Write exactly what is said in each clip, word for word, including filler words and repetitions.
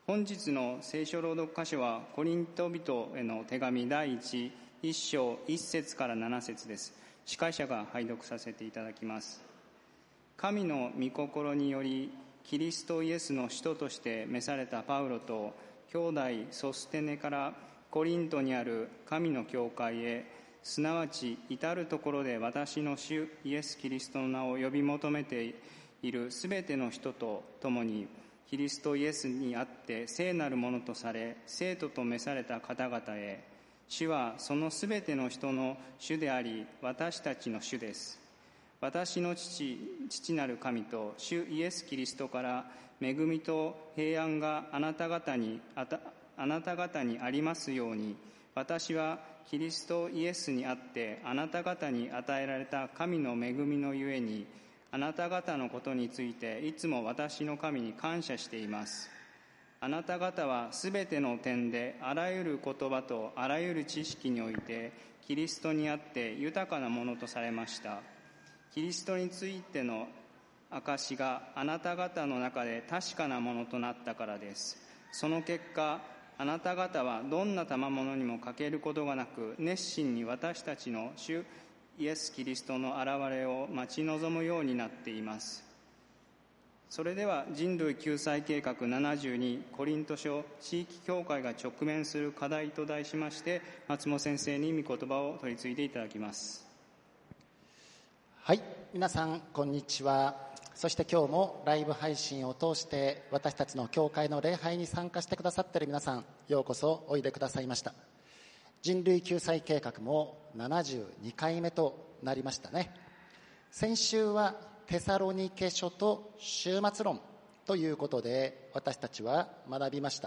本日の聖書朗読箇所はコリント人への手紙第一一章一節から七節です。司会者が拝読させていただきます。神の御心によりキリストイエスの使徒として召されたパウロと兄弟ソステネからコリントにある神の教会へ、すなわち至るところで私の主イエス・キリストの名を呼び求めているすべての人と共に、キリストイエスにあって聖なるものとされ聖徒と召された方々へ、主はそのすべての人の主であり私たちの主です。私の父父なる神と主イエス・キリストから恵みと平安があなた方にあたあなた方にありますように、私はキリストイエスにあってあなた方に与えられた神の恵みのゆえに、あなた方のことについていつも私の神に感謝しています。あなた方はすべての点であらゆる言葉とあらゆる知識においてキリストにあって豊かなものとされました。キリストについての証があなた方の中で確かなものとなったからです。その結果、あなた方はどんな賜物にも欠けることがなく、熱心に私たちの主イエス・キリストの現れを待ち望むようになっています。それでは人類救済計画ななじゅうにコリント書地域教会が直面する課題と題しまして、松本先生に御言葉を取り次いでいただきます。 はい、皆さんこんにちは。そして今日もライブ配信を通して私たちの教会の礼拝に参加してくださっている皆さん、ようこそおいでくださいました。人類救済計画もななじゅうにかいめとなりましたね。先週はテサロニケ書と終末論ということで私たちは学びました。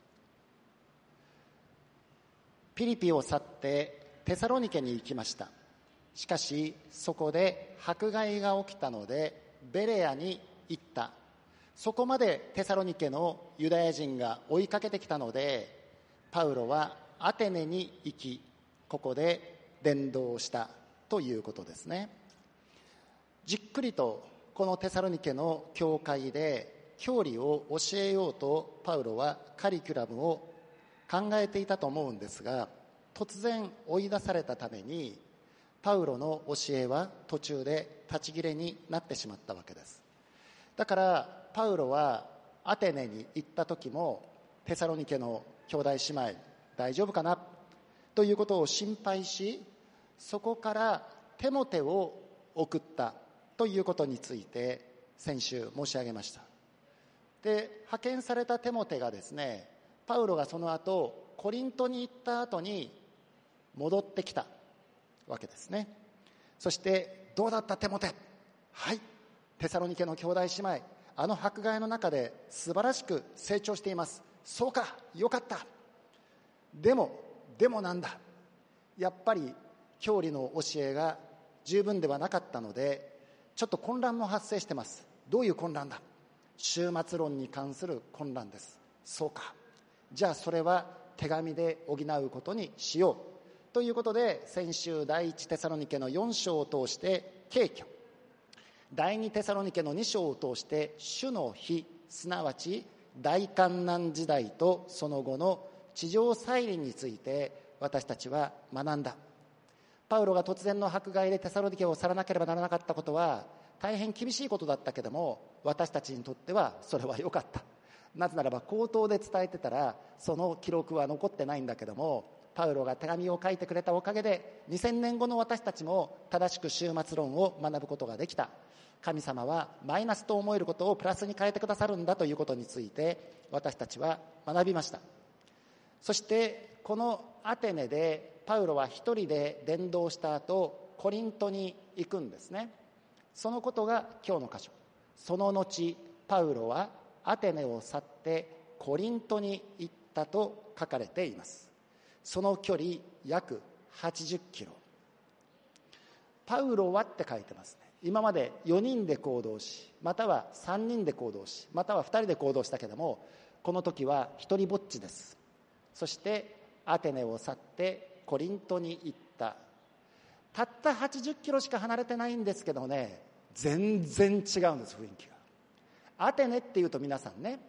ピリピを去ってテサロニケに行きました。しかしそこで迫害が起きたのでベレアに行った。そこまでテサロニケのユダヤ人が追いかけてきたので、パウロはアテネに行き、ここで伝道したということですね。じっくりとこのテサロニケの教会で教理を教えようとパウロはカリキュラムを考えていたと思うんですが、突然追い出されたためにパウロの教えは途中で立ち切れになってしまったわけです。だからパウロはアテネに行った時もテサロニケの兄弟姉妹大丈夫かなということを心配し、そこからテモテを送ったということについて先週申し上げました。で、派遣されたテモテがですね、パウロがその後コリントに行った後に戻ってきたわけですね。そしてどうだったテモテ？はい、テサロニケの兄弟姉妹、あの迫害の中で素晴らしく成長しています。そうか、よかった。でもでもなんだ、やっぱり教理の教えが十分ではなかったのでちょっと混乱も発生してます。どういう混乱だ？終末論に関する混乱です。そうか、じゃあそれは手紙で補うことにしようということで、先週第一テサロニケのよん章を通して敬虚、第二テサロニケのに章を通して主の日、すなわち大観難時代とその後の地上再臨について私たちは学んだ。パウロが突然の迫害でテサロニケを去らなければならなかったことは大変厳しいことだったけども、私たちにとってはそれは良かった。なぜならば口頭で伝えてたらその記録は残ってないんだけども、パウロが手紙を書いてくれたおかげでにせんねんごの私たちも正しく終末論を学ぶことができた。神様はマイナスと思えることをプラスに変えてくださるんだということについて私たちは学びました。そしてこのアテネでパウロは一人で伝道した後コリントに行くんですね。そのことが今日の箇所。その後パウロはアテネを去ってコリントに行ったと書かれています。その距離約はちじゅっキロ。パウロはって書いてますね。今までよにんで行動し、またはさんにんで行動し、またはふたりで行動したけども、この時は一人ぼっちです。そしてアテネを去ってコリントに行った。たったはちじゅっキロしか離れてないんですけどね、全然違うんです、雰囲気が。アテネっていうと皆さんね、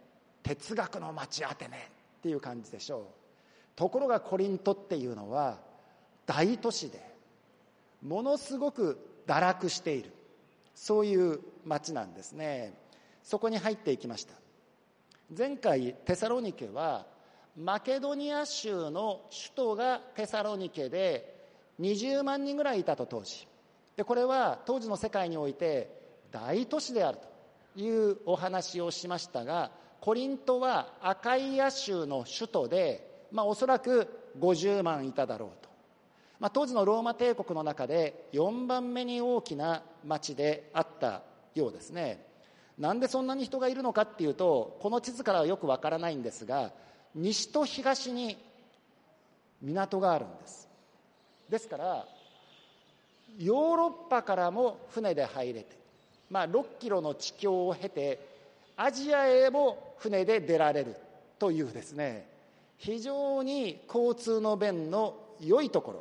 哲学の町アテネっていう感じでしょう。ところがコリントっていうのは大都市でものすごく堕落している、そういう町なんですね。そこに入っていきました。前回テサロニケはマケドニア州の首都がテサロニケでにじゅうまんにんぐらいいたと当時で、これは当時の世界において大都市であるというお話をしましたが、コリントはアカイア州の首都で、まあ、おそらくごじゅうまんいただろうと、まあ、当時のローマ帝国の中でよんばんめに大きな町であったようですね。なんでそんなに人がいるのかっていうと、この地図からはよくわからないんですが、西と東に港があるんです。ですからヨーロッパからも船で入れて、まあ、ろっキロの地境を経てアジアへも船で出られるというですね、非常に交通の便の良いところ、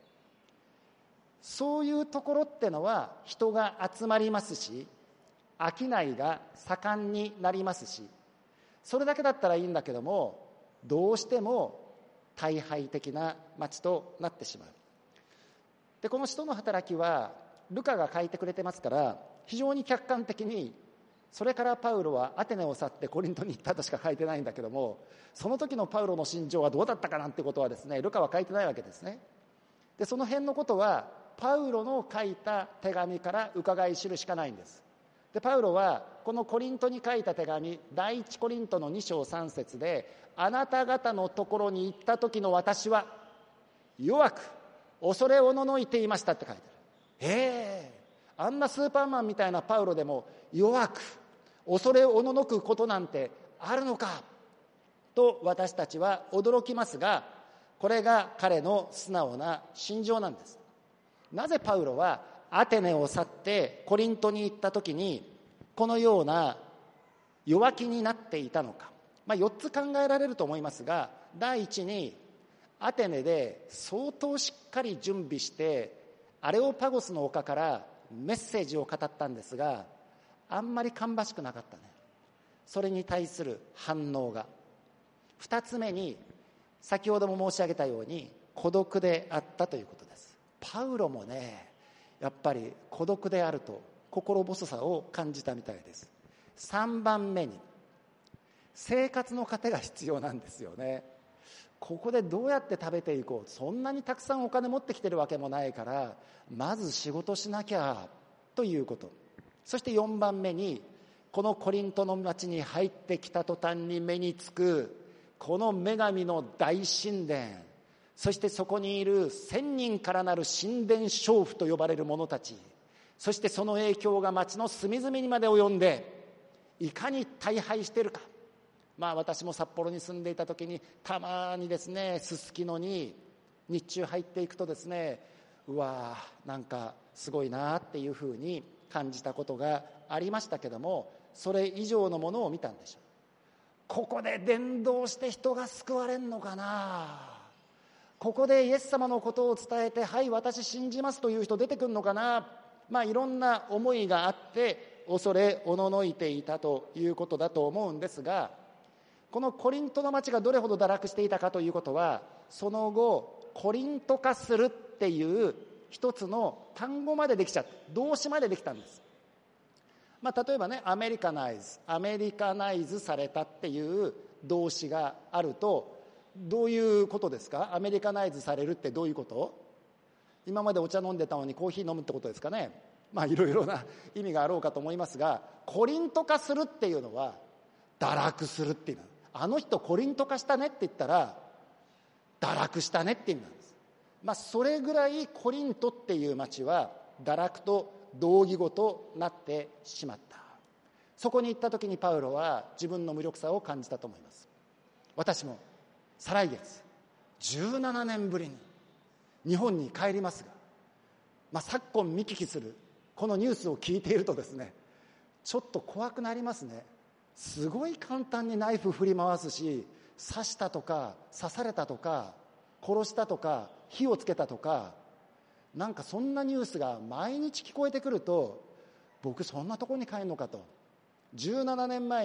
そういうところってのは人が集まりますし、商いが盛んになりますし、それだけだったらいいんだけども、どうしても退廃的な町となってしまう。でこの使徒の働きはルカが書いてくれてますから、非常に客観的に、それからパウロはアテネを去ってコリントに行ったとしか書いてないんだけども、その時のパウロの心情はどうだったかなんてことはですね、ルカは書いてないわけですね。でその辺のことはパウロの書いた手紙から伺い知るしかないんです。でパウロはこのコリントに書いた手紙、第一コリントのに章さん節で、あなた方のところに行った時の私は弱く恐れおののいていましたって書いてある。へえ、あんなスーパーマンみたいなパウロでも弱く恐れおののくことなんてあるのかと私たちは驚きますが、これが彼の素直な心情なんです。なぜパウロはアテネを去ってコリントに行った時にこのような弱気になっていたのか、まあ、よっつ考えられると思いますが、第一にアテネで相当しっかり準備してアレオパゴスの丘からメッセージを語ったんですが、あんまり芳しくなかったね。それに対する反応が。二つ目に、先ほども申し上げたように孤独であったということです。パウロもね、やっぱり孤独であると心細さを感じたみたいです。三番目に、生活の糧が必要なんですよね。ここでどうやって食べていこう、そんなにたくさんお金持ってきてるわけもないから、まず仕事しなきゃということ。そしてよんばんめに、このコリントの町に入ってきた途端に目につくこの女神の大神殿、そしてそこにいる千人からなる神殿娼婦と呼ばれる者たち、そしてその影響が町の隅々にまで及んで、いかに大敗しているか。まあ私も札幌に住んでいた時にたまにですね、すすきのに日中入っていくとですね、うわーなんかすごいなっていうふうに感じたことがありましたけども、それ以上のものを見たんでしょう。ここで伝道して人が救われんのかな、ここでイエス様のことを伝えて、はい私信じますという人出てくるのかな、まあいろんな思いがあって恐れおののいていたということだと思うんですが、このコリントの町がどれほど堕落していたかということは、その後コリント化するっていう一つの単語までできちゃった、動詞までできたんです。まあ、例えばね、アメリカナイズアメリカナイズされたっていう動詞があると、どういうことですか？アメリカナイズされるってどういうこと？今までお茶飲んでたのにコーヒー飲むってことですかね。まあいろいろな意味があろうかと思いますが、コリント化するっていうのは堕落するっていうの、あの人コリント化したねって言ったら堕落したねって意味なんです。まあそれぐらいコリントっていう町は堕落と同義語となってしまった。そこに行った時にパウロは自分の無力さを感じたと思います。私も再来月じゅうななねんぶりに日本に帰りますが、まあ、昨今見聞きするこのニュースを聞いているとですね、ちょっと怖くなりますね。すごい簡単にナイフ振り回すし、刺したとか刺されたとか殺したとか火をつけたとか、なんかそんなニュースが毎日聞こえてくると、僕そんなところに帰るのかと。じゅうななねんまえに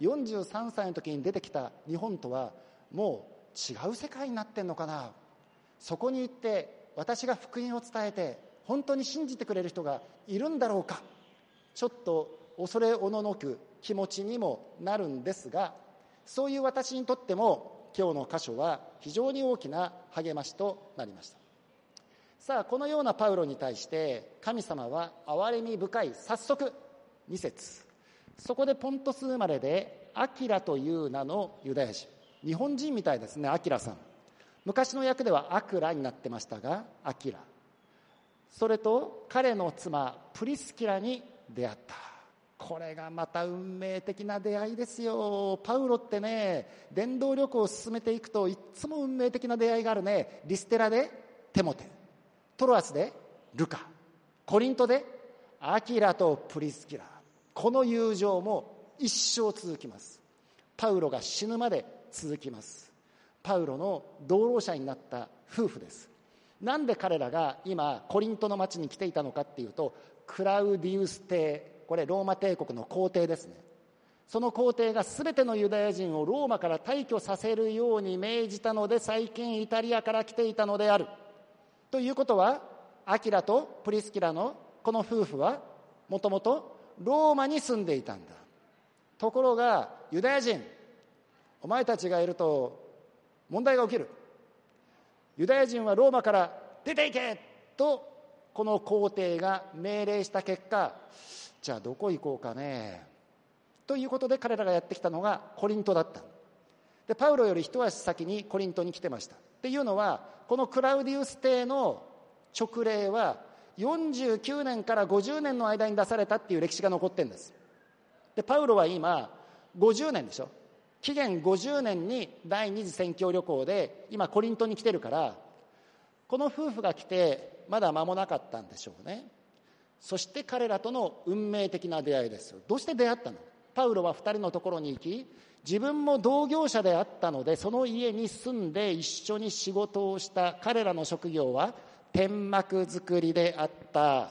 よんじゅうさんさいの時に出てきた日本とはもう違う世界になってんのかな。そこに行って私が福音を伝えて本当に信じてくれる人がいるんだろうか、ちょっと恐れおののく気持ちにもなるんですが、そういう私にとっても今日の箇所は非常に大きな励ましとなりました。さあ、このようなパウロに対して神様は憐れみ深い。早速に節、そこでポントス生まれでアキラという名のユダヤ人、日本人みたいですね、アキラさん。昔の訳ではアクラになってましたが、アキラ、それと彼の妻プリスキラに出会った。これがまた運命的な出会いですよ。パウロってね、伝道旅行を進めていくといつも運命的な出会いがあるね。リステラでテモテ、トロアスでルカ、コリントでアキラとプリスキラ。この友情も一生続きます。パウロが死ぬまで続きます。パウロの同労者になった夫婦です。なんで彼らが今コリントの町に来ていたのかっていうと、クラウディウス帝、これローマ帝国の皇帝ですね。その皇帝が全てのユダヤ人をローマから退去させるように命じたので、最近イタリアから来ていたのである。ということは、アキラとプリスキラのこの夫婦はもともとローマに住んでいたんだ。ところがユダヤ人、お前たちがいると問題が起きる。ユダヤ人はローマから出ていけとこの皇帝が命令した結果、じゃあどこ行こうかねということで彼らがやってきたのがコリントだった。でパウロより一足先にコリントに来てました。っていうのは、このクラウディウス帝の勅令はよんじゅうきゅうねんからごじゅうねんの間に出されたっていう歴史が残ってるんです。でパウロは今ごじゅうねんでしょ。紀元ごじゅうねんに第二次宣教旅行で今コリントに来てるから、この夫婦が来てまだ間もなかったんでしょうね。そして彼らとの運命的な出会いですよ。どうして出会ったの？パウロはふたりのところに行き、自分も同業者であったのでその家に住んで一緒に仕事をした。彼らの職業は天幕作りであった。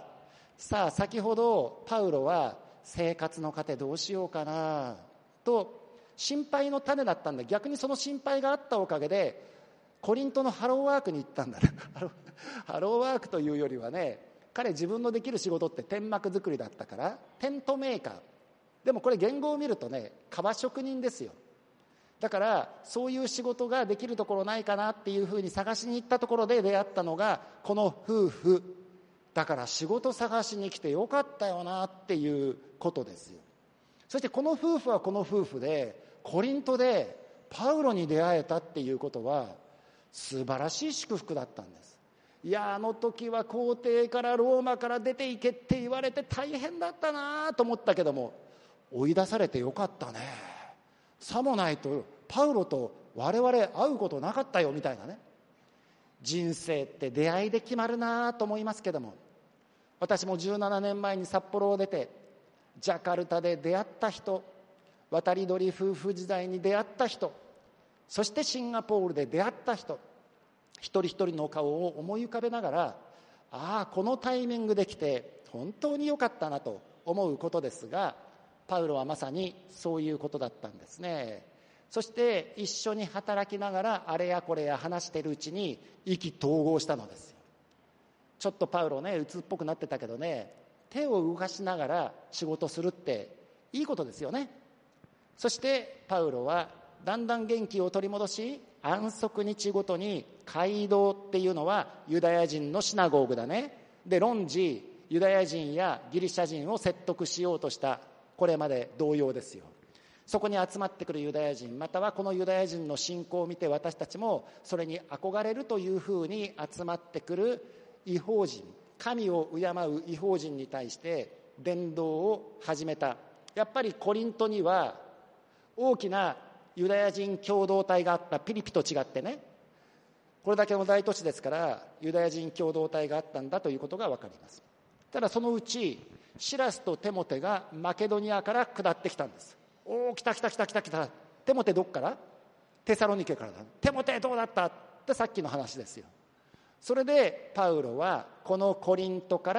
さあ、先ほどパウロは生活の糧どうしようかなと心配の種だったんだ。逆にその心配があったおかげでコリントのハローワークに行ったんだハローワークというよりはね、彼自分のできる仕事って天幕作りだったからテントメーカー。でもこれ言語を見るとね、革職人ですよ。だからそういう仕事ができるところないかなっていうふうに探しに行ったところで出会ったのがこの夫婦だから、仕事探しに来てよかったよなっていうことですよ。そしてこの夫婦はこの夫婦でコリントでパウロに出会えたっていうことは素晴らしい祝福だったんです。いや、あの時は皇帝からローマから出ていけって言われて大変だったなと思ったけども、追い出されてよかったね。さもないとパウロと我々会うことなかったよみたいなね。人生って出会いで決まるなと思いますけども、私もじゅうななねんまえに札幌を出てジャカルタで出会った人、渡り鳥夫婦時代に出会った人、そしてシンガポールで出会った人、一人一人の顔を思い浮かべながら、ああこのタイミングで来て本当に良かったなと思うことですが、パウロはまさにそういうことだったんですね。そして一緒に働きながらあれやこれや話しているうちに意気投合したのですよ。ちょっとパウロね、鬱っぽくなってたけどね、手を動かしながら仕事するっていいことですよね。そしてパウロはだんだん元気を取り戻し、安息日ごとに街道っていうのはユダヤ人のシナゴーグだね。で論じユダヤ人やギリシャ人を説得しようとした。これまで同様ですよ。そこに集まってくるユダヤ人、またはこのユダヤ人の信仰を見て私たちもそれに憧れるというふうに集まってくる異邦人、神を敬う異邦人に対して伝道を始めた。やっぱりコリントには大きなユダヤ人共同体があった。ピリピと違ってね、これだけの大都市ですからユダヤ人共同体があったんだということが分かります。ただそのうちシラスとテモテがマケドニアから下ってきたんです。おお、来た来た来た来た来た。テモテどっから？テサロニケからだ。テモテどうだったってさっきの話ですよ。それでパウロはこのコリントから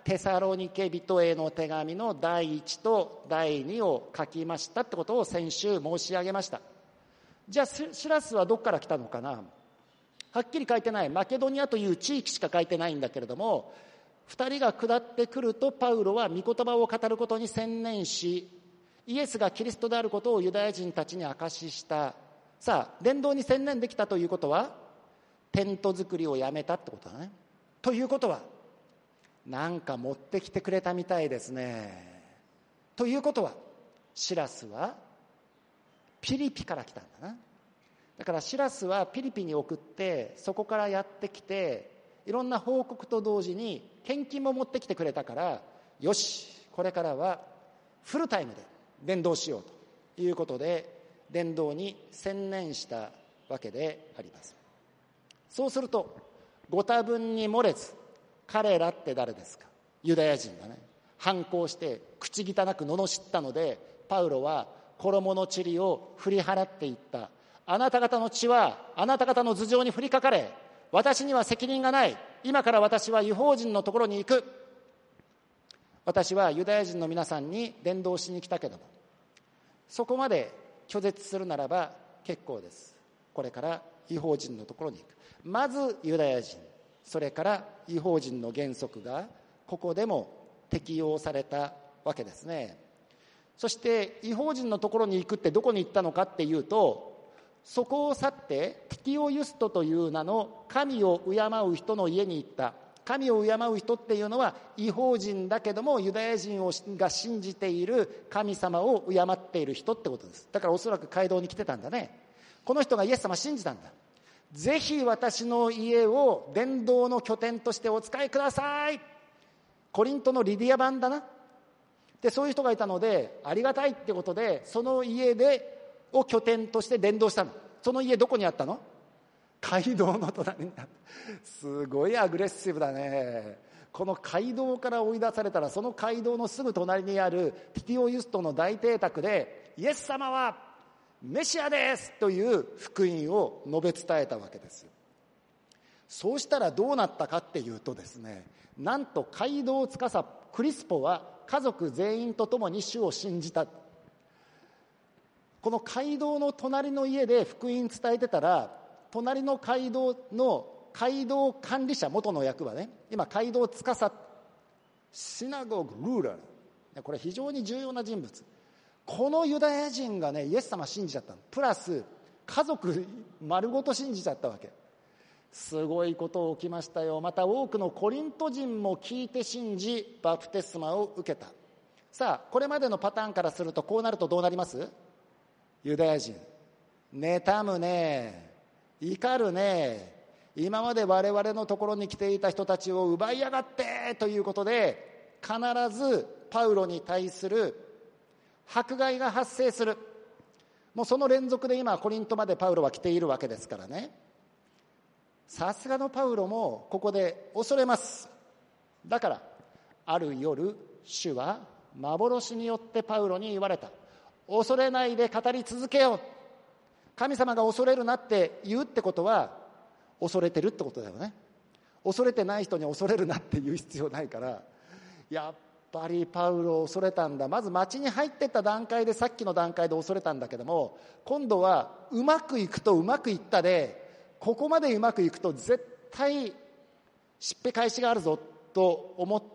テサロニケ人への手紙のだいいちとだいにを書きましたってことを先週申し上げました。じゃあシラスはどこから来たのかな。はっきり書いてない。マケドニアという地域しか書いてないんだけれども、二人が下ってくるとパウロは御言葉を語ることに専念し、イエスがキリストであることをユダヤ人たちに証しした。さあ、伝道に専念できたということは、テント作りをやめたってことだね。ということは、なんか持ってきてくれたみたいですね。ということは、シラスはピリピから来たんだな。だからシラスはピリピに送って、そこからやってきて、いろんな報告と同時に献金も持ってきてくれたから、よし、これからはフルタイムで伝道しようということで、伝道に専念したわけであります。そうすると、ご多分に漏れず、彼らって誰ですか。ユダヤ人がね、反抗して口汚く罵ったので、パウロは衣の塵を振り払っていった。あなた方の血はあなた方の頭上に降りかかれ、私には責任がない。今から私は異邦人のところに行く。私はユダヤ人の皆さんに伝道しに来たけども、そこまで拒絶するならば結構です。これから異邦人のところに行く。まずユダヤ人、それから異邦人の原則がここでも適用されたわけですね。そして異邦人のところに行くってどこに行ったのかっていうと、そこを去ってティティオユストという名の神を敬う人の家に行った。神を敬う人っていうのは異邦人だけどもユダヤ人が信じている神様を敬っている人ってことです。だからおそらく街道に来てたんだね。この人がイエス様信じたんだ。ぜひ私の家を伝道の拠点としてお使いください。コリントのリディア版だな。でそういう人がいたのでありがたいってことで、その家でを拠点として伝道したの。その家どこにあったの？街道の隣にあった。すごいアグレッシブだね。この街道から追い出されたら、その街道のすぐ隣にあるティティオユストの大邸宅で、イエス様はメシアですという福音を述べ伝えたわけです。そうしたらどうなったかっていうとですね、なんと街道司クリスポは家族全員と共に主を信じた。この街道の隣の家で福音伝えてたら、隣の街道の街道管理者、元の役はね、今街道司、シナゴグルーラー、これ非常に重要な人物。このユダヤ人がね、イエス様信じちゃったの。プラス家族丸ごと信じちゃったわけ。すごいこと起きましたよ。また多くのコリント人も聞いて信じ、バプテスマを受けた。さあ、これまでのパターンからするとこうなるとどうなります？ユダヤ人、妬むね、怒るね、今まで我々のところに来ていた人たちを奪いやがってということで、必ずパウロに対する迫害が発生する。もうその連続で今コリントまでパウロは来ているわけですからね。さすがのパウロもここで恐れます。だからある夜、主は幻によってパウロに言われた。恐れないで語り続けよう。神様が恐れるなって言うってことは恐れてるってことだよね。恐れてない人に恐れるなって言う必要ないから、やっぱりパウロ恐れたんだ。まず町に入ってった段階で、さっきの段階で恐れたんだけども、今度はうまくいくとうまくいったで、ここまでうまくいくと絶対しっぺ返しがあるぞと思って、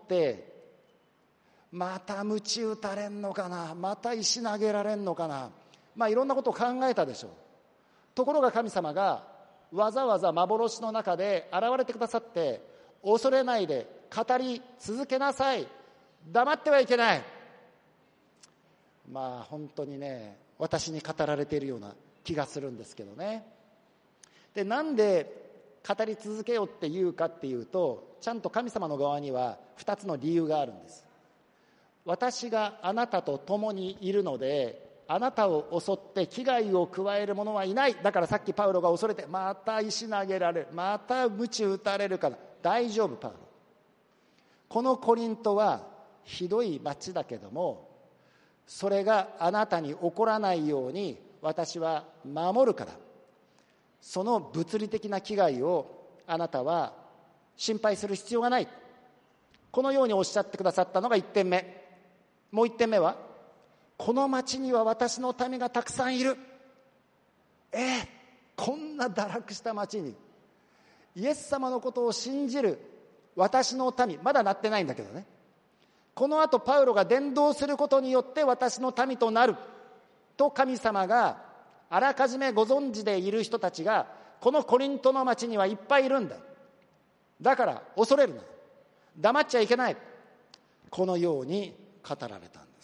また鞭打たれんのかな、また石投げられんのかな、まあいろんなことを考えたでしょう。ところが神様がわざわざ幻の中で現れてくださって、恐れないで語り続けなさい、黙ってはいけない。まあ本当にね、私に語られているような気がするんですけどね。で、なんで語り続けようっていうかっていうと、ちゃんと神様の側にはふたつの理由があるんです。私があなたと共にいるので、あなたを襲って危害を加える者はいない。だからさっきパウロが恐れて、また石投げられる、また鞭打たれるから、大丈夫パウロ。このコリントはひどい町だけども、それがあなたに起こらないように私は守るから、その物理的な危害をあなたは心配する必要がない。 このようにおっしゃってくださったのがいってんめ。もういってんめは、この町には私の民がたくさんいる。えー、こんな堕落した町にイエス様のことを信じる私の民、まだなってないんだけどね、この後パウロが伝道することによって私の民となると神様があらかじめご存知でいる人たちがこのコリントの町にはいっぱいいるんだ。だから恐れるな、黙っちゃいけない、このように語られたんです。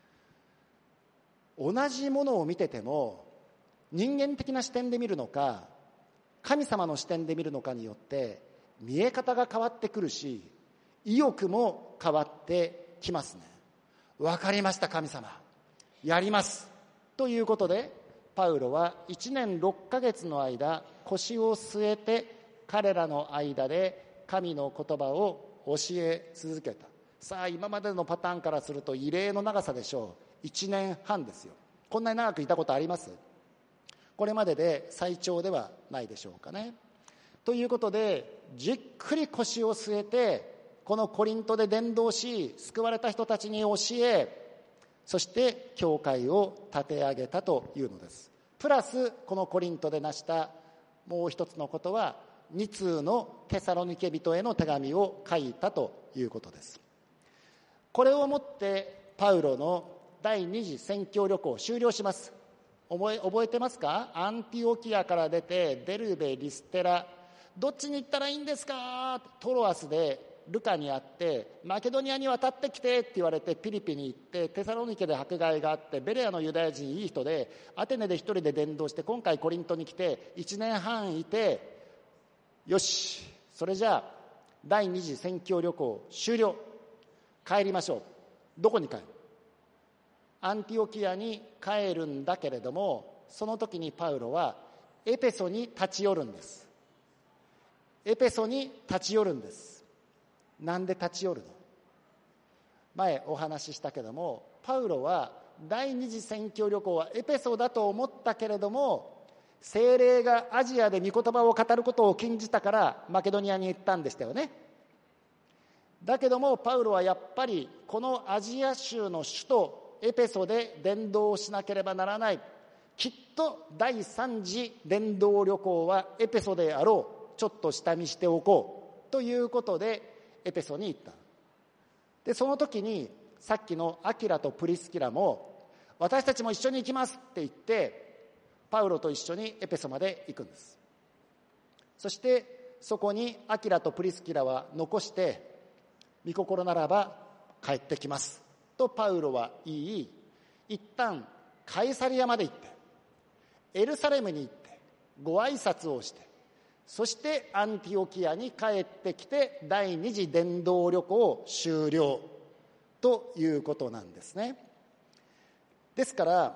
同じものを見てても人間的な視点で見るのか神様の視点で見るのかによって見え方が変わってくるし、意欲も変わってきますね。わかりました、神様やりますということで、パウロはいちねんろっかげつの間腰を据えて彼らの間で神の言葉を教え続けた。さあ今までのパターンからすると異例の長さでしょう。いちねんはんですよ。こんなに長くいたことあります？これまでで最長ではないでしょうかね。ということでじっくり腰を据えてこのコリントで伝道し、救われた人たちに教え、そして教会を立て上げたというのです。プラスこのコリントで成したもう一つのことは、につうのテサロニケ人への手紙を書いたということです。これをもってパウロの第二次宣教旅行終了します。覚え、覚えてますか？アンティオキアから出てデルベ、リステラ、どっちに行ったらいいんですか？トロアスでルカに会って、マケドニアに渡ってきてって言われてピリピに行って、テサロニケで迫害があって、ベレアのユダヤ人いい人でアテネで一人で伝道して、今回コリントに来ていちねんはんいて、よしそれじゃあ第二次宣教旅行終了、帰りましょう。どこに帰る？アンティオキアに帰るんだけれども、その時にパウロはエペソに立ち寄るんです。エペソに立ち寄るんです。なんで立ち寄るの？前お話ししたけども、パウロは第二次宣教旅行はエペソだと思ったけれども、聖霊がアジアで御言葉を語ることを禁じたからマケドニアに行ったんでしたよね。だけどもパウロはやっぱりこのアジア州の首都エペソで伝道しなければならない、きっと第三次伝道旅行はエペソであろう、ちょっと下見しておこうということでエペソに行った。でその時にさっきのアキラとプリスキラも私たちも一緒に行きますって言ってパウロと一緒にエペソまで行くんです。そしてそこにアキラとプリスキラは残して、御心ならば帰ってきますとパウロは言い、一旦カイサリアまで行ってエルサレムに行ってご挨拶をして、そしてアンティオキアに帰ってきて第二次伝道旅行終了ということなんですね。ですから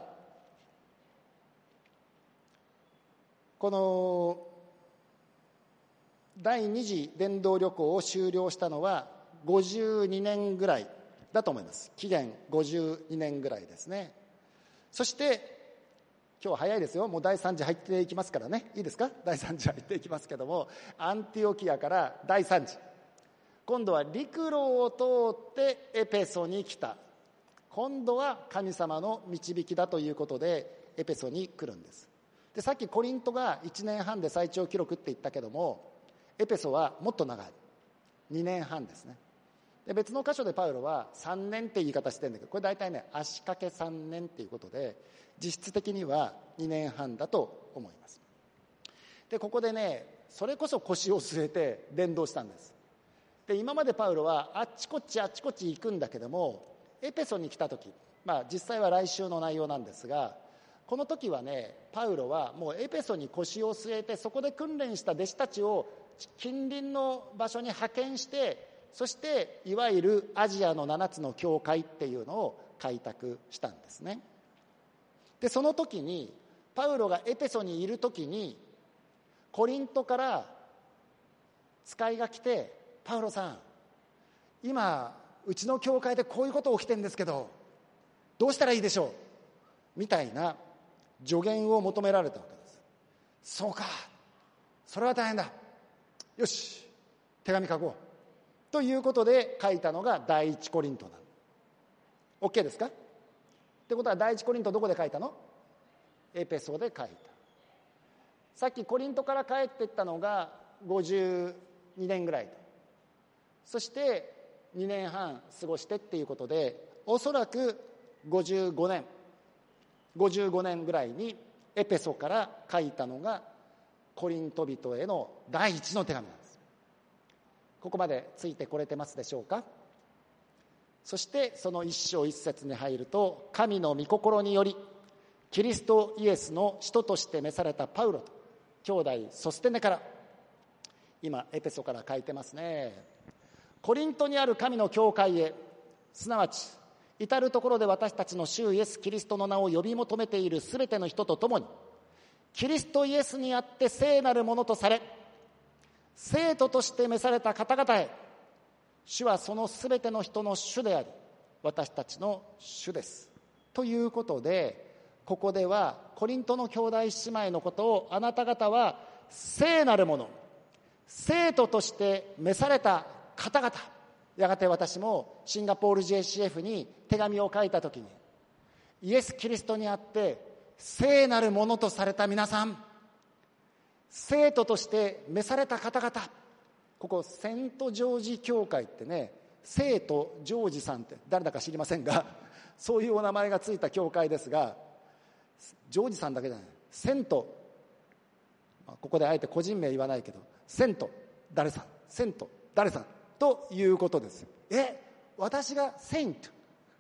この第二次伝道旅行を終了したのはごじゅうにねんぐらいだと思います。紀元ごじゅうにねんぐらいですね。そして今日は早いですよ、もう第三次入っていきますからね、いいですか？第三次入っていきますけども、アンティオキアから第三次、今度は陸路を通ってエペソに来た。今度は神様の導きだということでエペソに来るんです。でさっきコリントがいちねんはんで最長記録って言ったけども、エペソはもっと長いにねんはんですね。で別の箇所でパウロはさんねんって言い方してるんだけど、これ大体ね足掛けさんねんっていうことで実質的にはにねんはんだと思います。でここでねそれこそ腰を据えて伝道したんです。で今までパウロはあっちこっちあっちこっち行くんだけども、エペソに来た時、まあ実際は来週の内容なんですが、この時はねパウロはもうエペソに腰を据えて、そこで訓練した弟子たちを近隣の場所に派遣して、そしていわゆるアジアのななつの教会っていうのを開拓したんですね。でその時にパウロがエペソにいる時にコリントから使いが来て、パウロさん今うちの教会でこういうこと起きてるんですけどどうしたらいいでしょうみたいな助言を求められたわけです。そうか、それは大変だ、よし手紙書こうということで書いたのが第一コリントなの。 OK ですか？ってことは第一コリントどこで書いたの？エペソで書いた。さっきコリントから帰っていったのがごじゅうにねんぐらいと、そしてにねんはん過ごしてっていうことで、おそらくごじゅうごねんごじゅうごねんぐらいにエペソから書いたのがコリント人への第一の手紙なんです。ここまでついてこれてますでしょうか？そしてその一章一節に入ると、神の御心によりキリストイエスの使徒として召されたパウロと兄弟ソステネから、今エペソから書いてますね。コリントにある神の教会へ、すなわち至るところで私たちの主イエスキリストの名を呼び求めているすべての人と共に、キリストイエスにあって聖なるものとされ生徒として召された方々へ、主はそのすべての人の主であり私たちの主ですということで、ここではコリントの兄弟姉妹のことを、あなた方は聖なるもの、生徒として召された方々、やがて私もシンガポール ジェーシーエフ に手紙を書いたときに、イエス・キリストにあって聖なるものとされた皆さん、生徒として召された方々、ここセントジョージ教会ってね、聖徒ジョージさんって誰だか知りませんが、そういうお名前がついた教会ですが、ジョージさんだけじゃない、セント、ここであえて個人名言わないけど、セント誰さん、セント誰さんということです。え、私がセイント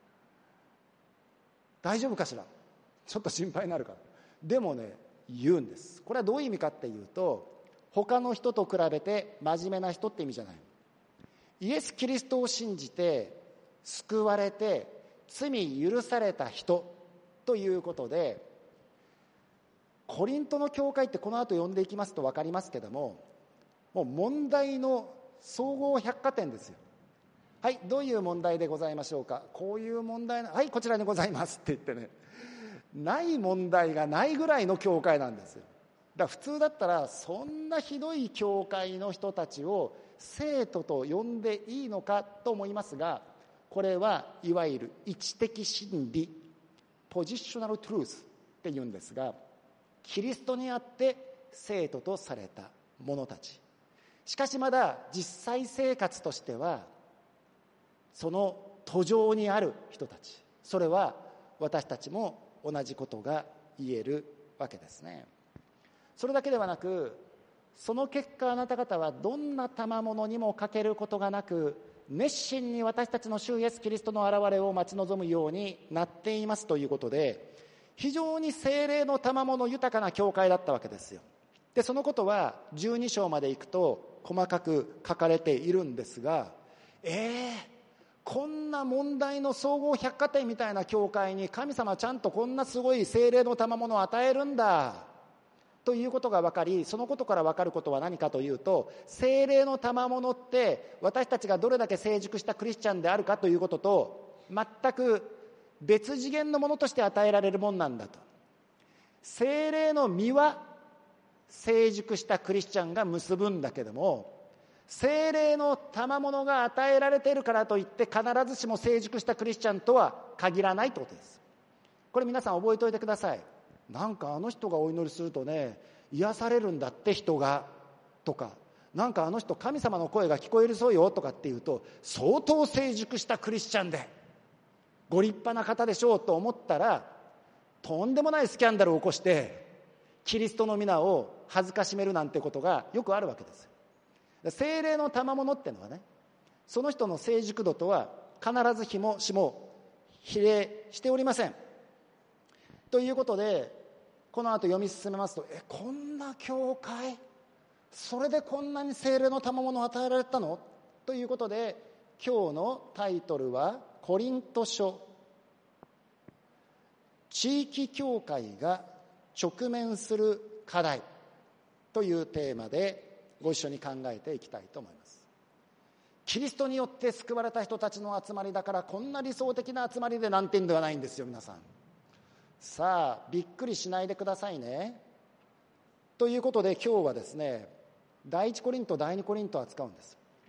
大丈夫かしら、ちょっと心配になるから。でもね、言うんです。これはどういう意味かっていうと、他の人と比べて真面目な人って意味じゃない。イエス・キリストを信じて救われて罪許された人ということで、コリントの教会ってこの後読んでいきますと分かりますけども、もう問題の総合百貨店ですよ。はい、どういう問題でございましょうか。こういう問題な、はい、こちらにございますって言ってね、ない問題がないぐらいの教会なんですよ。だから普通だったらそんなひどい教会の人たちを生徒と呼んでいいのかと思いますが、これはいわゆる位置的真理、ポジショナルトゥルースっていうんですが、キリストにあって生徒とされた者たち、しかしまだ実際生活としてはその途上にある人たち、それは私たちも同じことが言えるわけですね。それだけではなく、その結果あなた方はどんな賜物にも欠けることがなく、熱心に私たちの主イエスキリストの現れを待ち望むようになっていますということで、非常に聖霊の賜物豊かな教会だったわけですよ。でそのことはじゅうに章までいくと細かく書かれているんですが、えー、こんな問題の総合百貨店みたいな教会に神様ちゃんとこんなすごい聖霊の賜物を与えるんだということが分かり、そのことから分かることは何かというと、聖霊の賜物って私たちがどれだけ成熟したクリスチャンであるかということと全く別次元のものとして与えられるもんなんだと。聖霊の実は成熟したクリスチャンが結ぶんだけども、聖霊の賜物が与えられているからといって必ずしも成熟したクリスチャンとは限らないということです。これ皆さん覚えておいてください。なんかあの人がお祈りするとね癒されるんだって人がとか、なんかあの人神様の声が聞こえるそうよとかっていうと、相当成熟したクリスチャンでご立派な方でしょうと思ったら、とんでもないスキャンダルを起こしてキリストの皆を恥ずかしめるなんてことがよくあるわけです。聖霊の賜物っていうのはね、その人の成熟度とは必ずしもしも比例しておりません。ということでこの後読み進めますと、えこんな教会、それでこんなに聖霊の賜物を与えられたのということで、今日のタイトルはコリント書、地域教会が直面する課題というテーマでご一緒に考えていきたいと思います。キリストによって救われた人たちの集まりだから、こんな理想的な集まりでなんてんではないんですよ皆さん。さあびっくりしないでくださいね。ということで今日はですね、第一コリント第二コリントを扱うんです。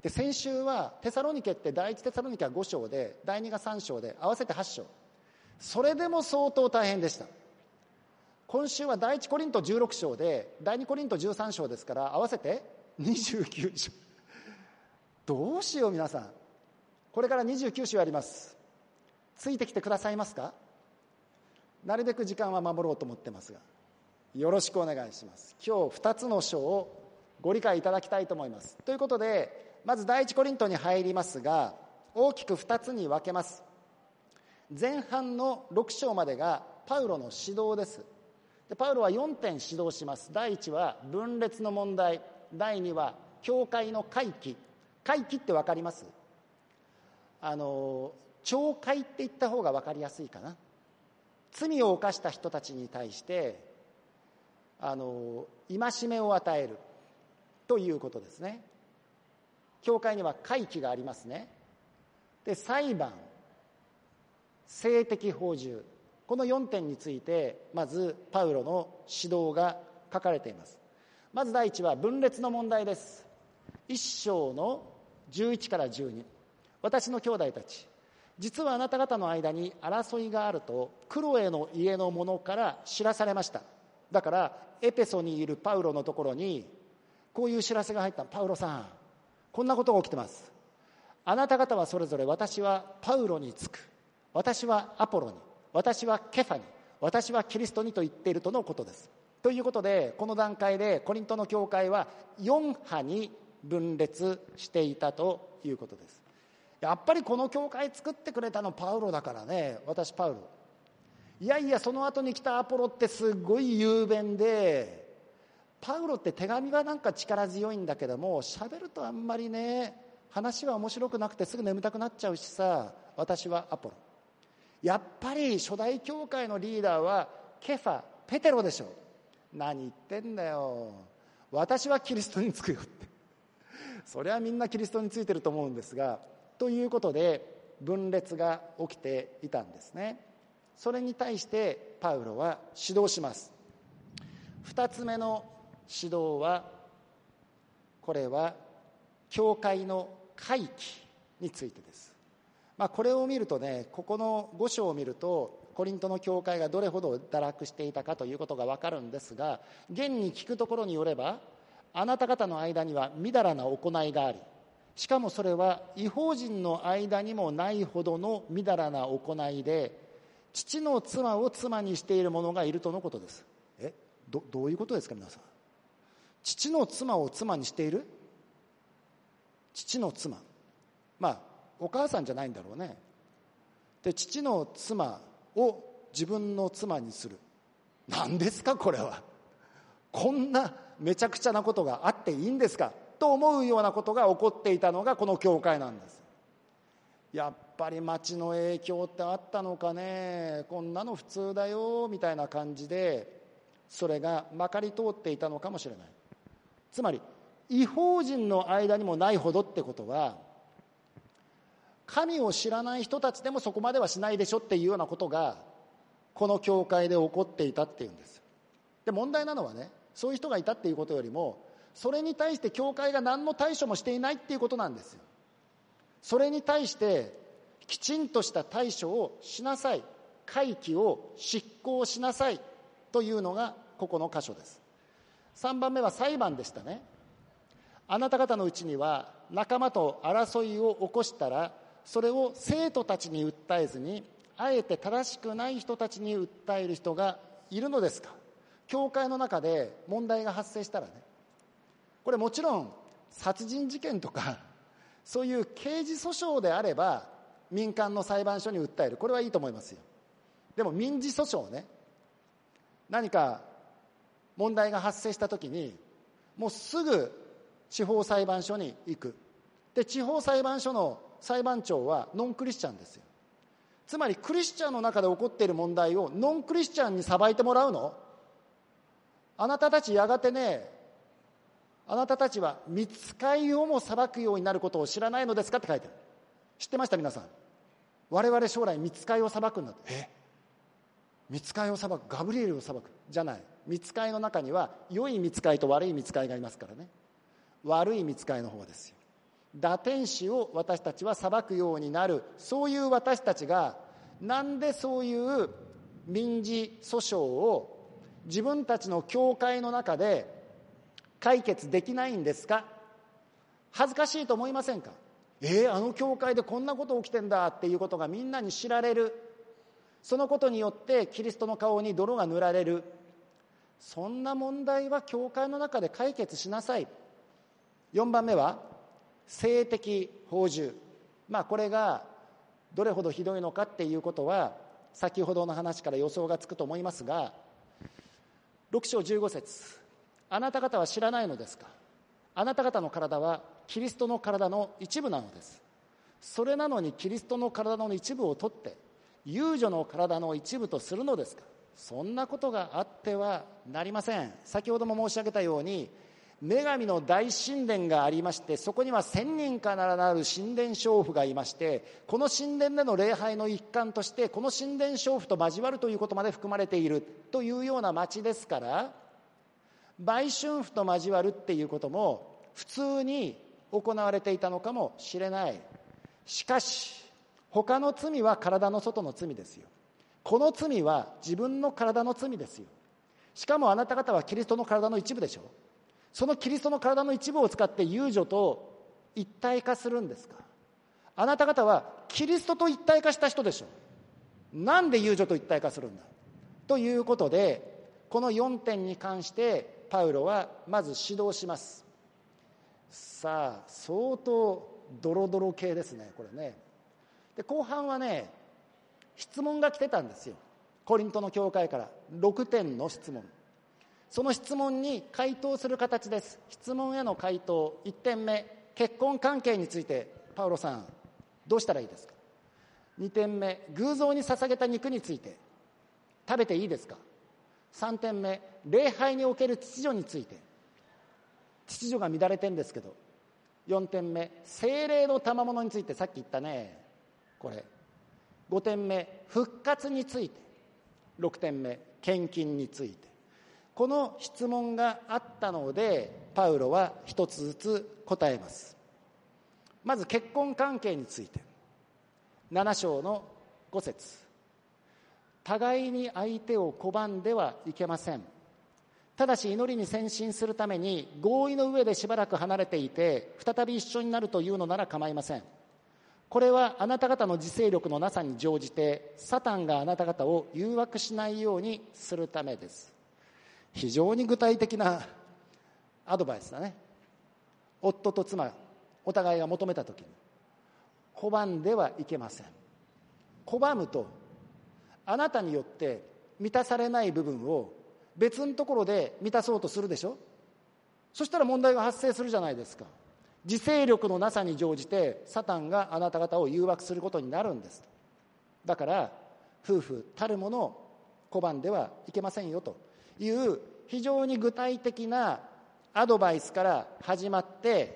で先週はテサロニケって第一テサロニケはご章で第二がさん章で合わせてはち章、それでも相当大変でした。今週は第一コリントじゅうろく章で第二コリントじゅうさん章ですから合わせてにじゅうきゅう章。どうしよう皆さん、これからにじゅうきゅう章やります。ついてきてくださいますか？なるべく時間は守ろうと思ってますが、よろしくお願いします。今日ふたつの章をご理解いただきたいと思います。ということでまず第一コリントに入りますが、大きくふたつに分けます。前半のろく章までがパウロの指導です。でパウロはよんてん指導します。第一は分裂の問題、第二は教会の回帰。回帰って分かります？あの懲戒って言った方が分かりやすいかな。罪を犯した人たちに対してあの戒めを与えるということですね。教会には回帰がありますね。で裁判、性的放縦、このよんてんについてまずパウロの指導が書かれています。まず第一は分裂の問題です。いっ章のじゅういちからじゅうに、私の兄弟たち、実はあなた方の間に争いがあるとクロエの家の者から知らされました。だからエペソにいるパウロのところにこういう知らせが入った。パウロさん、こんなことが起きてます。あなた方はそれぞれ私はパウロにつく、私はアポロに、私はケファに、私はキリストにと言っているとのことです。ということでこの段階でコリントの教会はよん派に分裂していたということです。やっぱりこの教会作ってくれたのパウロだからね。私パウロ、いやいやその後に来たアポロってすごい雄弁で、パウロって手紙はなんか力強いんだけども喋るとあんまりね話は面白くなくてすぐ眠たくなっちゃうしさ。私はアポロ。やっぱり初代教会のリーダーはケファ、ペテロでしょ。何言ってんだよ、私はキリストにつくよってそれはみんなキリストについてると思うんですが、ということで分裂が起きていたんですね。それに対してパウロは指導します。二つ目の指導は、これは教会の回帰についてです。まあ、これを見るとね、ここのご章を見るとコリントの教会がどれほど堕落していたかということが分かるんですが、現に聞くところによれば、あなた方の間にはみだらな行いがあり、しかもそれは異邦人の間にもないほどのみだらな行いで、父の妻を妻にしている者がいるとのことです。え ど, どういうことですか皆さん。父の妻を妻にしている？父の妻、まあお母さんじゃないんだろうね。で父の妻を自分の妻にする、何ですかこれは。こんなめちゃくちゃなことがあっていいんですかと思うようなことが起こっていたのがこの教会なんです。やっぱり町の影響ってあったのかね。こんなの普通だよみたいな感じでそれがまかり通っていたのかもしれない。つまり異邦人の間にもないほどってことは、神を知らない人たちでもそこまではしないでしょっていうようなことがこの教会で起こっていたっていうんです。で問題なのはね、そういう人がいたっていうことよりも、それに対して教会が何の対処もしていないっていうことなんですよ。それに対してきちんとした対処をしなさい、回帰を執行しなさいというのがここの箇所です。さんばんめは裁判でしたね。あなた方のうちには仲間と争いを起こしたら、それを生徒たちに訴えずにあえて正しくない人たちに訴える人がいるのですか。教会の中で問題が発生したらね、これもちろん殺人事件とかそういう刑事訴訟であれば民間の裁判所に訴える、これはいいと思いますよ。でも民事訴訟ね、何か問題が発生したときにもうすぐ地方裁判所に行く。で地方裁判所の裁判長はノンクリスチャンですよ。つまりクリスチャンの中で起こっている問題をノンクリスチャンに裁いてもらうの？あなたたちやがてね、あなたたちは御使いをも裁くようになることを知らないのですかって書いてある。知ってました皆さん。我々将来御使いを裁くんだって。え御使いを裁く、ガブリエルを裁くじゃない。御使いの中には良い御使いと悪い御使いがいますからね。悪い御使いの方ですよ。 堕天使を私たちは裁くようになる。そういう私たちがなんでそういう民事訴訟を自分たちの教会の中で解決できないんですか？恥ずかしいと思いませんか？えー、あの教会でこんなこと起きてんだっていうことがみんなに知られる。そのことによってキリストの顔に泥が塗られる。そんな問題は教会の中で解決しなさい。よんばんめは性的放縦。まあこれがどれほどひどいのかっていうことは先ほどの話から予想がつくと思いますが、ろく章じゅうご節、あなた方は知らないのですか？あなた方の体はキリストの体の一部なのです。それなのにキリストの体の一部を取って遊女の体の一部とするのですか？そんなことがあってはなりません。先ほども申し上げたように、女神の大神殿がありまして、そこには千人からなる神殿娼婦がいまして、この神殿での礼拝の一環としてこの神殿娼婦と交わるということまで含まれているというような町ですから、売春婦と交わるっていうことも普通に行われていたのかもしれない。しかし他の罪は体の外の罪ですよ。この罪は自分の体の罪ですよ。しかもあなた方はキリストの体の一部でしょ。そのキリストの体の一部を使って遊女と一体化するんですか？あなた方はキリストと一体化した人でしょ。なんで遊女と一体化するんだということで、このよんてんに関してパウロはまず指導します。さあ相当ドロドロ系ですね、これね。で後半はね、質問が来てたんですよ、コリントの教会からろくてんの質問。その質問に回答する形です。質問への回答。いってんめ、結婚関係についてパウロさんどうしたらいいですか？にてんめ、偶像に捧げた肉について食べていいですか？さんてんめ、礼拝における秩序について、秩序が乱れてんですけど。よんてんめ、聖霊の賜物について、さっき言ったねこれ。ごてんめ、復活について。ろくてんめ、献金について。この質問があったのでパウロは一つずつ答えます。まず結婚関係について、なな章のご節、互いに相手を拒んではいけません。ただし祈りに専心するために合意の上でしばらく離れていて再び一緒になるというのなら構いません。これはあなた方の自制力のなさに乗じてサタンがあなた方を誘惑しないようにするためです。非常に具体的なアドバイスだね。夫と妻お互いが求めたときに拒んではいけません。拒むとあなたによって満たされない部分を別のところで満たそうとするでしょ。そしたら問題が発生するじゃないですか。自制力のなさに乗じてサタンがあなた方を誘惑することになるんです。だから夫婦たるものを拒んではいけませんよという非常に具体的なアドバイスから始まって、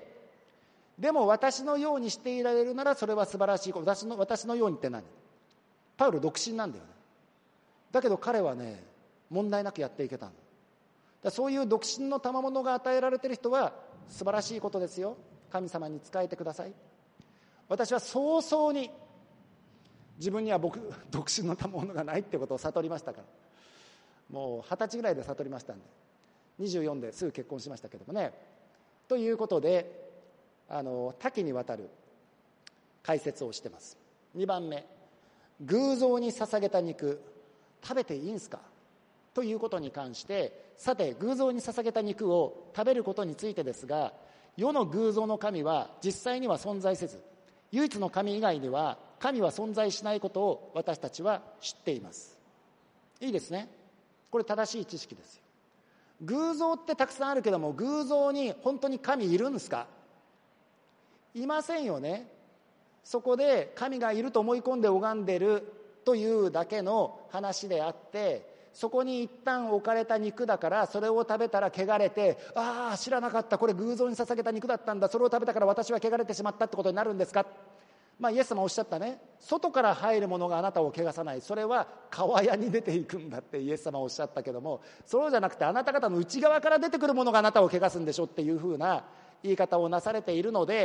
でも私のようにしていられるならそれは素晴らしいこと。私の、私のようにって何？パウロ独身なんだよね。だけど彼はね問題なくやっていけたのだ。そういう独身の賜物が与えられている人は素晴らしいことですよ。神様に仕えてください。私は早々に自分には僕独身の賜物がないってことを悟りましたから、もう二十歳ぐらいで悟りましたんで、にじゅうよんですぐ結婚しましたけどもね。ということであの多岐にわたる解説をしてます。にばんめ、偶像に捧げた肉食べていいんすかということに関して、さて偶像に捧げた肉を食べることについてですが、世の偶像の神は実際には存在せず、唯一の神以外には神は存在しないことを私たちは知っています。いいですね。これ正しい知識ですよ。偶像ってたくさんあるけども、偶像に本当に神いるんですか？いませんよね。そこで神がいると思い込んで拝んでるというだけの話であって、そこに一旦置かれた肉だからそれを食べたら汚れて、ああ知らなかった、これ偶像に捧げた肉だったんだ、それを食べたから私は汚れてしまったってことになるんですか？まあイエス様おっしゃったね、外から入るものがあなたを汚さない、それは川屋に出ていくんだってイエス様おっしゃったけども、そうじゃなくてあなた方の内側から出てくるものがあなたを汚すんでしょっていうふうな言い方をなされているので、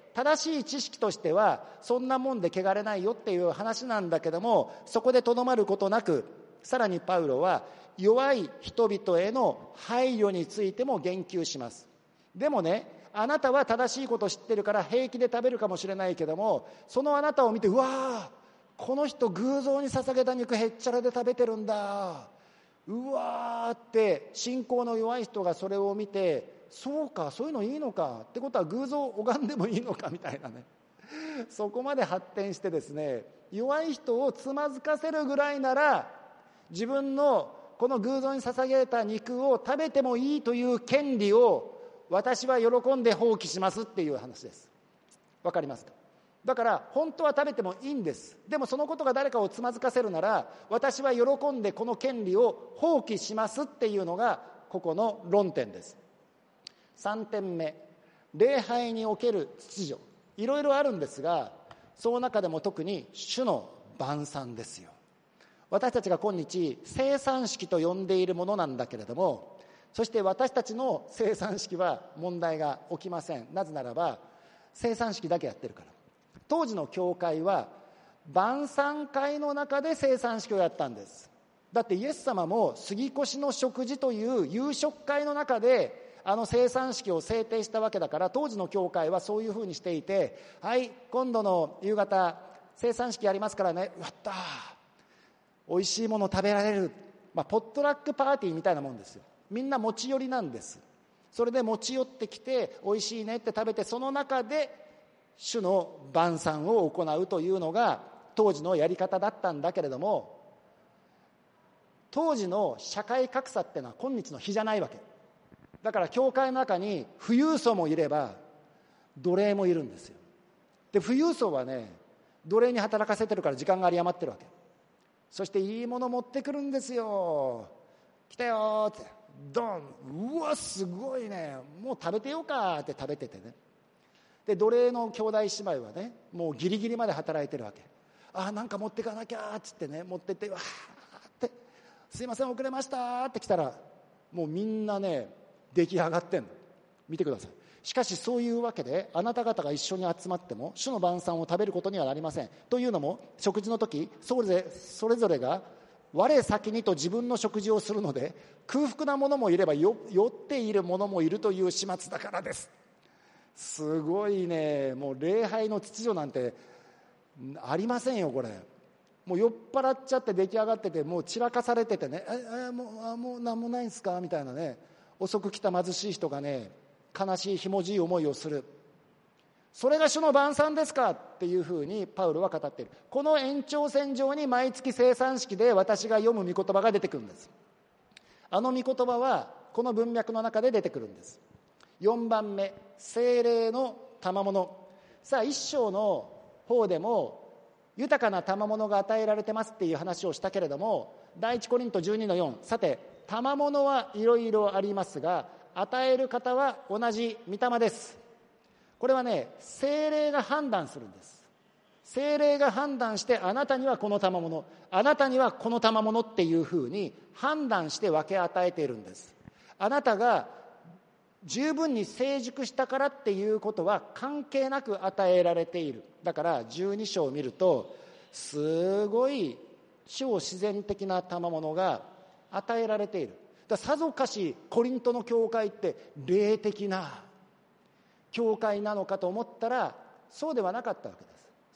正しい知識としてはそんなもんで汚れないよっていう話なんだけども、そこでとどまることなく、さらにパウロは弱い人々への配慮についても言及します。でもね、あなたは正しいことを知ってるから平気で食べるかもしれないけども、そのあなたを見て、うわー、この人偶像に捧げた肉へっちゃらで食べてるんだ、うわーって信仰の弱い人がそれを見て、そうか、そういうのいいのかってことは偶像を拝んでもいいのかみたいなね、そこまで発展してですね、弱い人をつまずかせるぐらいなら自分のこの偶像に捧げた肉を食べてもいいという権利を私は喜んで放棄しますっていう話です。わかりますか？だから本当は食べてもいいんです。でもそのことが誰かをつまずかせるなら、私は喜んでこの権利を放棄しますっていうのがここの論点です。さんてんめ、礼拝における秩序、いろいろあるんですが、その中でも特に主の晩餐ですよ。私たちが今日聖餐式と呼んでいるものなんだけれども、そして私たちの聖餐式は問題が起きません。なぜならば聖餐式だけやってるから。当時の教会は晩餐会の中で聖餐式をやったんです。だってイエス様も杉越の食事という夕食会の中であの聖餐式を制定したわけだから、当時の教会はそういうふうにしていて、はい、今度の夕方聖餐式やりますからね、やったー、おいしいもの食べられる、まあ、ポットラックパーティーみたいなもんですよ。みんな持ち寄りなんです。それで持ち寄ってきておいしいねって食べて、その中で主の晩餐を行うというのが当時のやり方だったんだけれども、当時の社会格差ってのは今日の比じゃないわけだから、教会の中に富裕層もいれば奴隷もいるんですよ。で富裕層はね、奴隷に働かせてるから時間が有り余ってるわけ。そしていいもの持ってくるんですよ。来たよってドン、うわすごいね、もう食べてよかって食べててね。で奴隷の兄弟姉妹はね、もうギリギリまで働いてるわけ。あ、なんか持ってかなきゃっつってね、持ってってわーってすいません遅れましたって来たら、もうみんなね出来上がってんの。見てください。しかしそういうわけであなた方が一緒に集まっても主の晩餐を食べることにはなりません。というのも食事の時それぞれ、それぞれが我先にと自分の食事をするので、空腹な者もいればよ酔っている者もいるという始末だからです。すごいね、もう礼拝の秩序なんてありませんよ。これもう酔っ払っちゃって出来上がってて、もう散らかされててね、ええもうあもう何もないんですかみたいなね、遅く来た貧しい人がね、悲しいひもじい思いをする。それが主の晩餐ですかっていうふうにパウロは語っている。この延長線上に毎月聖餐式で私が読む御言葉が出てくるんです。あの御言葉はこの文脈の中で出てくるんです。よんばんめ、聖霊の賜物。さあ一章の方でも豊かな賜物が与えられてますっていう話をしたけれども、第一コリントじゅうにのよん、さて賜物はいろいろありますが与える方は同じ御霊です。これはね、聖霊が判断するんです。聖霊が判断して、あなたにはこの賜物、あなたにはこの賜物っていうふうに判断して分け与えているんです。あなたが十分に成熟したからっていうことは関係なく与えられている。だからじゅうに章を見るとすごい超自然的な賜物が与えられている。ださぞかしコリントの教会って霊的な教会なのかと思ったらそうではなかったわけです。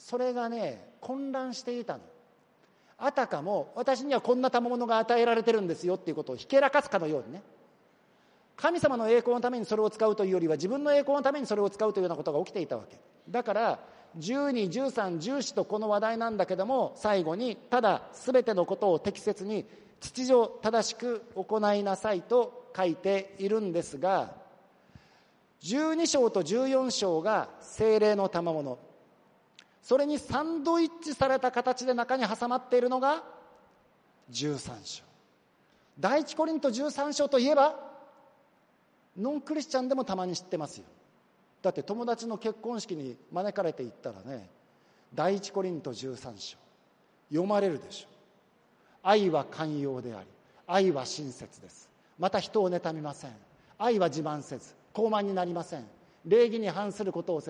それがね、混乱していたの。あたかも私にはこんな賜物が与えられてるんですよっていうことをひけらかすかのようにね、神様の栄光のためにそれを使うというよりは自分の栄光のためにそれを使うというようなことが起きていたわけだから、じゅうに、じゅうさん、じゅうよんとこの話題なんだけども、最後にただ全てのことを適切に秩序正しく行いなさいと書いているんですが、じゅうに章とじゅうよん章が聖霊の賜物、それにサンドイッチされた形で中に挟まっているのがじゅうさん章。第一コリントじゅうさん章といえばノンクリスチャンでもたまに知ってますよ。だって友達の結婚式に招かれて行ったらね、第一コリントじゅうさん章読まれるでしょ。愛は寛容であり、愛は親切です。また人を妬みません。愛は自慢せず、傲慢になりません。礼儀に反することをせず、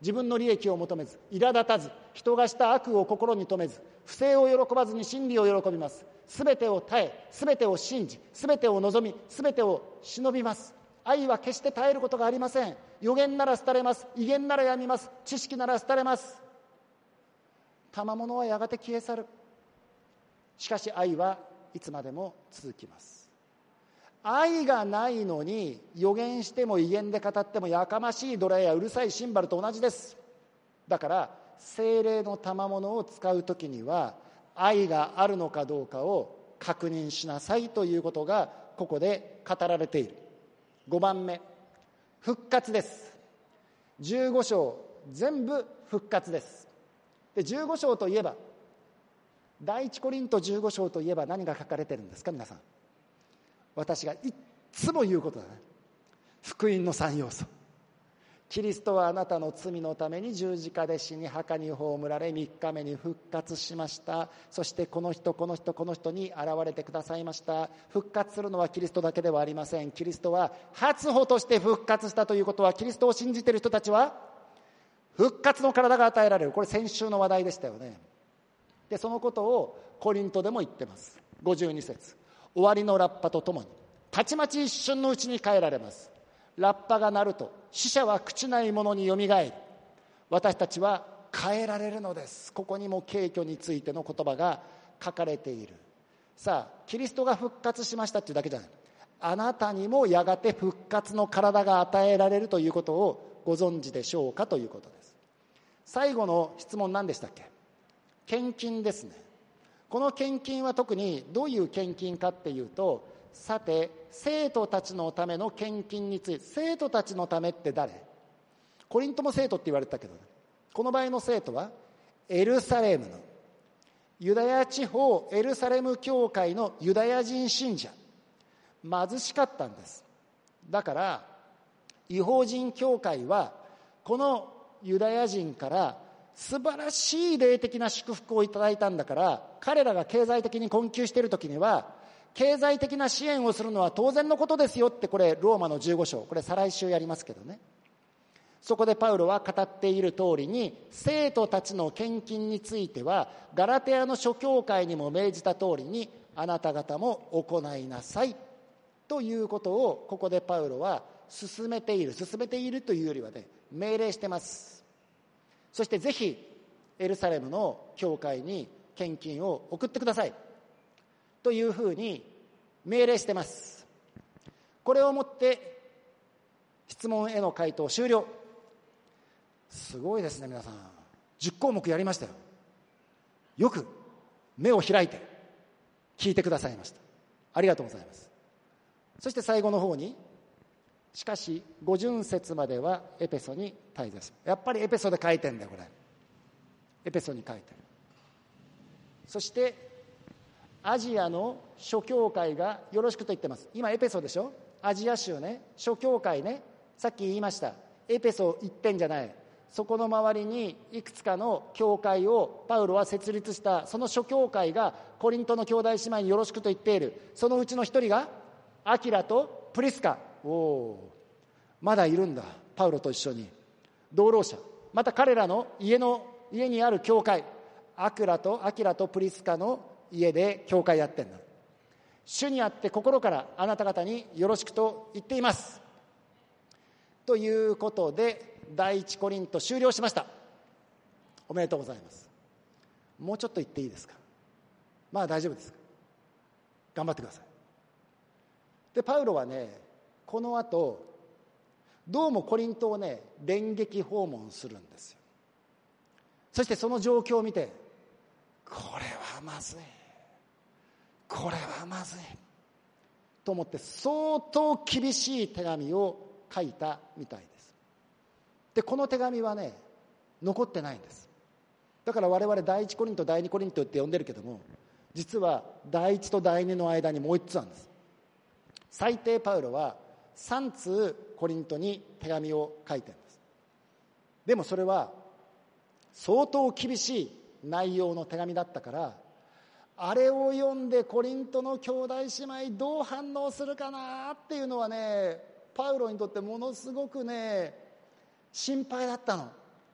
自分の利益を求めず、苛立たず、人がした悪を心に留めず、不正を喜ばずに真理を喜びます。すべてを耐え、すべてを信じ、すべてを望み、すべてを忍びます。愛は決して絶えることがありません。預言なら廃れます。威厳ならやみます。知識なら廃れます。賜物はやがて消え去る。しかし愛はいつまでも続きます。愛がないのに預言しても威厳で語ってもやかましいドラやうるさいシンバルと同じです。だから聖霊の賜物を使うときには愛があるのかどうかを確認しなさいということがここで語られている。ごばんめ、復活です。じゅうご章全部復活です。でじゅうご章といえば、第一コリントじゅうご章といえば何が書かれているんですか皆さん。私がいっつも言うことだね。福音のさん要素。キリストはあなたの罪のために十字架で死に墓に葬られみっかめに復活しました。そしてこの人この人この人に現れてくださいました。復活するのはキリストだけではありません。キリストは初歩として復活したということは、キリストを信じている人たちは復活の体が与えられる。これ先週の話題でしたよね。でそのことをコリントでも言ってます。ごじゅうに節、終わりのラッパとともにたちまち一瞬のうちに変えられます。ラッパが鳴ると死者は朽ちないものによみがえり、私たちは変えられるのです。ここにも敬虚についての言葉が書かれている。さあキリストが復活しましたっていうだけじゃない、あなたにもやがて復活の体が与えられるということをご存知でしょうかということです。最後の質問何でしたっけ？献金ですね。この献金は特にどういう献金かっていうと、さて生徒たちのための献金について、生徒たちのためって誰？コリントも生徒って言われたけど、ね、この場合の生徒はエルサレムのユダヤ地方エルサレム教会のユダヤ人信者、貧しかったんです。だから異邦人教会はこのユダヤ人から素晴らしい霊的な祝福をいただいたんだから、彼らが経済的に困窮している時には経済的な支援をするのは当然のことですよって、これローマのじゅうご章、これ再来週やりますけどね、そこでパウロは語っている通りに、生徒たちの献金についてはガラテヤの諸教会にも命じた通りにあなた方も行いなさいということをここでパウロは進めている進めているというよりはね、命令してます。そしてぜひエルサレムの教会に献金を送ってくださいというふうに命令してます。これをもって質問への回答終了。すごいですね皆さん、じゅっ項目やりましたよ。よく目を開いて聞いてくださいました。ありがとうございます。そして最後の方に、しかし五巡節まではエペソに滞在する。やっぱりエペソで書いてんだよこれ。エペソに書いてる。そしてアジアの諸教会がよろしくと言ってます。今エペソでしょ、アジア州ね、諸教会ね、さっき言いました。エペソ一点じゃない、そこの周りにいくつかの教会をパウロは設立した。その諸教会がコリントの兄弟姉妹によろしくと言っている。そのうちの一人がアキラとプリスカ。おお、まだいるんだ、パウロと一緒に同労者。また彼らの家の家にある教会、アクラとアキラとプリスカの家で教会やってんだ。主にあって心からあなた方によろしくと言っていますということで、第一コリント終了しました。おめでとうございます。もうちょっと言っていいですか？まあ大丈夫ですか？頑張ってください。でパウロはね、この後どうもコリントをね電撃訪問するんですよ。そしてその状況を見て、これはまずいこれはまずいと思って相当厳しい手紙を書いたみたいです。でこの手紙はね残ってないんです。だから我々第一コリント第二コリントって呼んでるけども、実は第一と第二の間にもう一つあるんです。最低パウロは三通コリントに手紙を書いてるんです。でもそれは相当厳しい内容の手紙だったから、あれを読んでコリントの兄弟姉妹どう反応するかなっていうのはね、パウロにとってものすごくね心配だったの。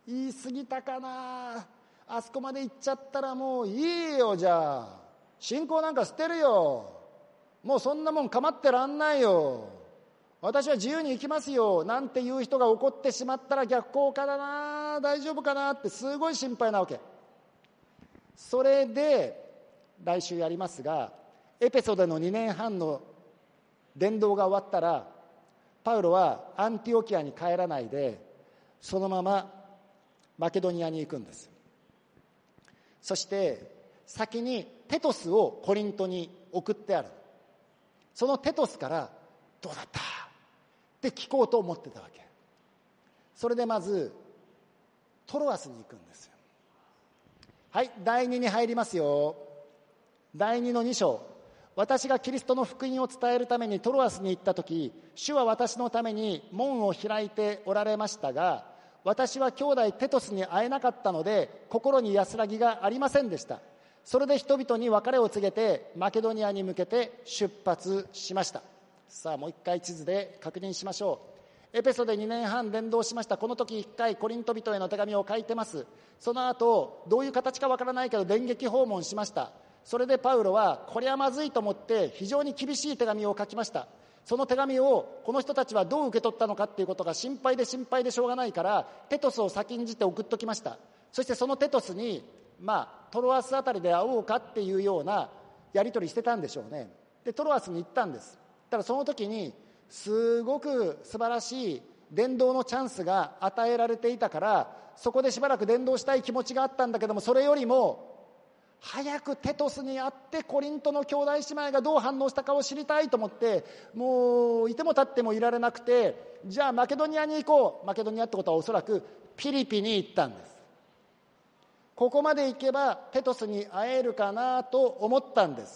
言い過ぎたかな。あそこまで行っちゃったらもういいよ。じゃあ信仰なんか捨てるよ。もうそんなもん構ってらんないよ。私は自由に生きますよなんていう人が怒ってしまったら逆効果だな、大丈夫かなってすごい心配なわけ。それで来週やりますが、エペソでのにねんはんの伝道が終わったら、パウロはアンティオキアに帰らないでそのままマケドニアに行くんです。そして先にテトスをコリントに送ってある。そのテトスからどうだったって聞こうと思ってたわけ。それでまずトロアスに行くんですよ。はい、だいにに入りますよ。だいにのに章、私がキリストの福音を伝えるためにトロアスに行った時、主は私のために門を開いておられましたが、私は兄弟テトスに会えなかったので心に安らぎがありませんでした。それで人々に別れを告げてマケドニアに向けて出発しました。さあもう一回地図で確認しましょう。エペソでにねんはん伝道しました。この時一回コリント人への手紙を書いてます。その後どういう形かわからないけど電撃訪問しました。それでパウロはこれはまずいと思って非常に厳しい手紙を書きました。その手紙をこの人たちはどう受け取ったのかっていうことが心配で心配でしょうがないからテトスを先んじて送っときました。そしてそのテトスにまあトロアスあたりで会おうかっていうようなやり取りしてたんでしょうね。でトロアスに行ったんです。ただその時にすごく素晴らしい伝道のチャンスが与えられていたから、そこでしばらく伝道したい気持ちがあったんだけども、それよりも早くテトスに会ってコリントの兄弟姉妹がどう反応したかを知りたいと思って、もういても立ってもいられなくて、じゃあマケドニアに行こう。マケドニアってことはおそらくピリピに行ったんです。ここまで行けばテトスに会えるかなと思ったんです。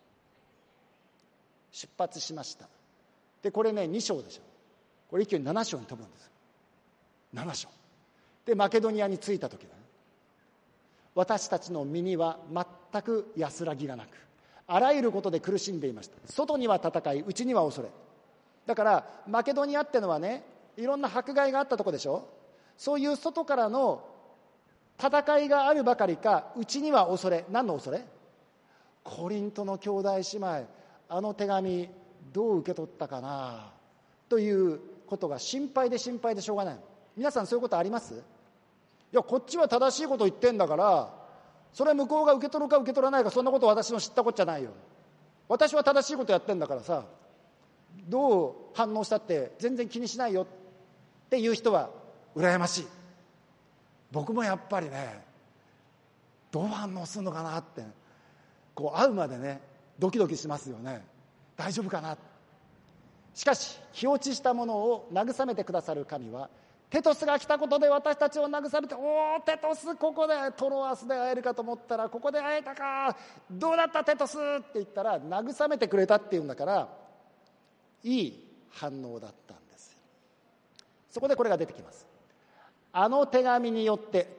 出発しました。でこれねに章でしょ。これ一挙になな章に飛ぶんです。なな章でマケドニアに着いた時だね、私たちの身には全く安らぎがなく、あらゆることで苦しんでいました。外には戦い、内には恐れ。だからマケドニアってのはね、いろんな迫害があったとこでしょ。そういう外からの戦いがあるばかりか、内には恐れ。何の恐れ？コリントの兄弟姉妹、あの手紙どう受け取ったかなということが心配で心配でしょうがない。皆さんそういうことあります？いやこっちは正しいこと言ってんだから、それ向こうが受け取るか受け取らないか、そんなこと私の知ったこっちゃないよ。私は正しいことやってんだからさ、どう反応したって全然気にしないよっていう人は羨ましい。僕もやっぱりね、どう反応するのかなってこう会うまでねドキドキしますよね。大丈夫かな。しかし気落ちしたものを慰めてくださる神は、テトスが来たことで私たちを慰めて、おーテトス、ここでトロアスで会えるかと思ったらここで会えたか、どうだったテトスって言ったら慰めてくれたっていうんだから、いい反応だったんですよ。そこでこれが出てきます。あの手紙によって、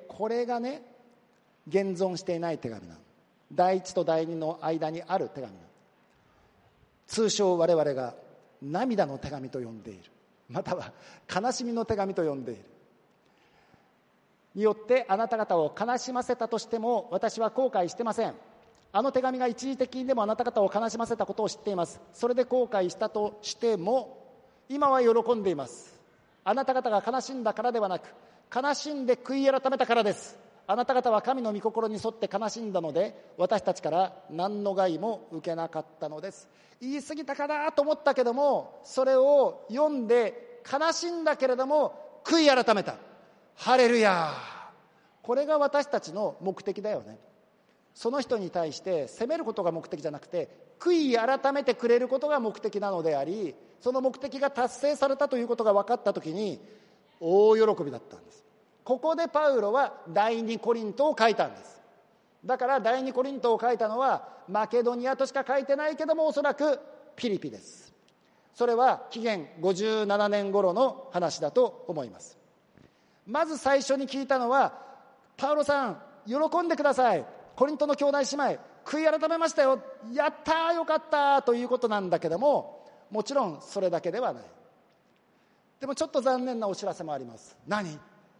これがね現存していない手紙なの。第一と第二の間にある手紙なの。通称我々が涙の手紙と呼んでいる、または悲しみの手紙と呼んでいるによって、あなた方を悲しませたとしても私は後悔してません。あの手紙が一時的にでもあなた方を悲しませたことを知っています。それで後悔したとしても今は喜んでいます。あなた方が悲しんだからではなく、悲しんで悔い改めたからです。あなた方は神の御心に沿って悲しんだので、私たちから何の害も受けなかったのです。言い過ぎたかなと思ったけども、それを読んで悲しんだけれども悔い改めた。ハレルヤ。これが私たちの目的だよね。その人に対して責めることが目的じゃなくて、悔い改めてくれることが目的なのであり、その目的が達成されたということが分かったときに大喜びだったんです。ここでパウロは第二コリントを書いたんです。だから第二コリントを書いたのはマケドニアとしか書いてないけども、おそらくピリピです。それは紀元ごじゅうななねん頃の話だと思います。まず最初に聞いたのは、パウロさん喜んでください、コリントの兄弟姉妹悔い改めましたよ、やったーよかったということなんだけども、もちろんそれだけではない。でもちょっと残念なお知らせもあります。何？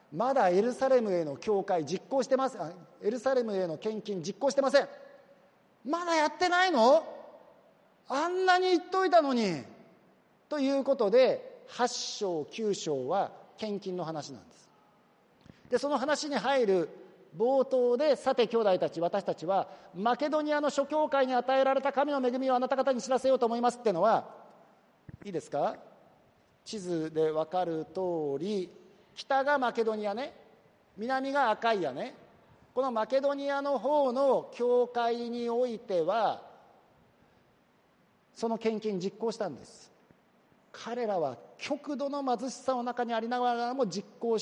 まだエルサレムへの教会実行してます。エルサレムへの献金実行してません。まだやってないの？あんなに言っといたのに。ということではち章きゅう章は献金の話なんです。でその話に入る冒頭で、さて兄弟たち、私たちはマケドニアの諸教会に与えられた神の恵みをあなた方に知らせようと思いますっていうのは、いいですか、地図で分かる通り、北がマケドニアね、南がアカイアね。このマケドニアの方の教会においてはその献金実行したんです。彼らは極度の貧しさの中にありながらも実行して、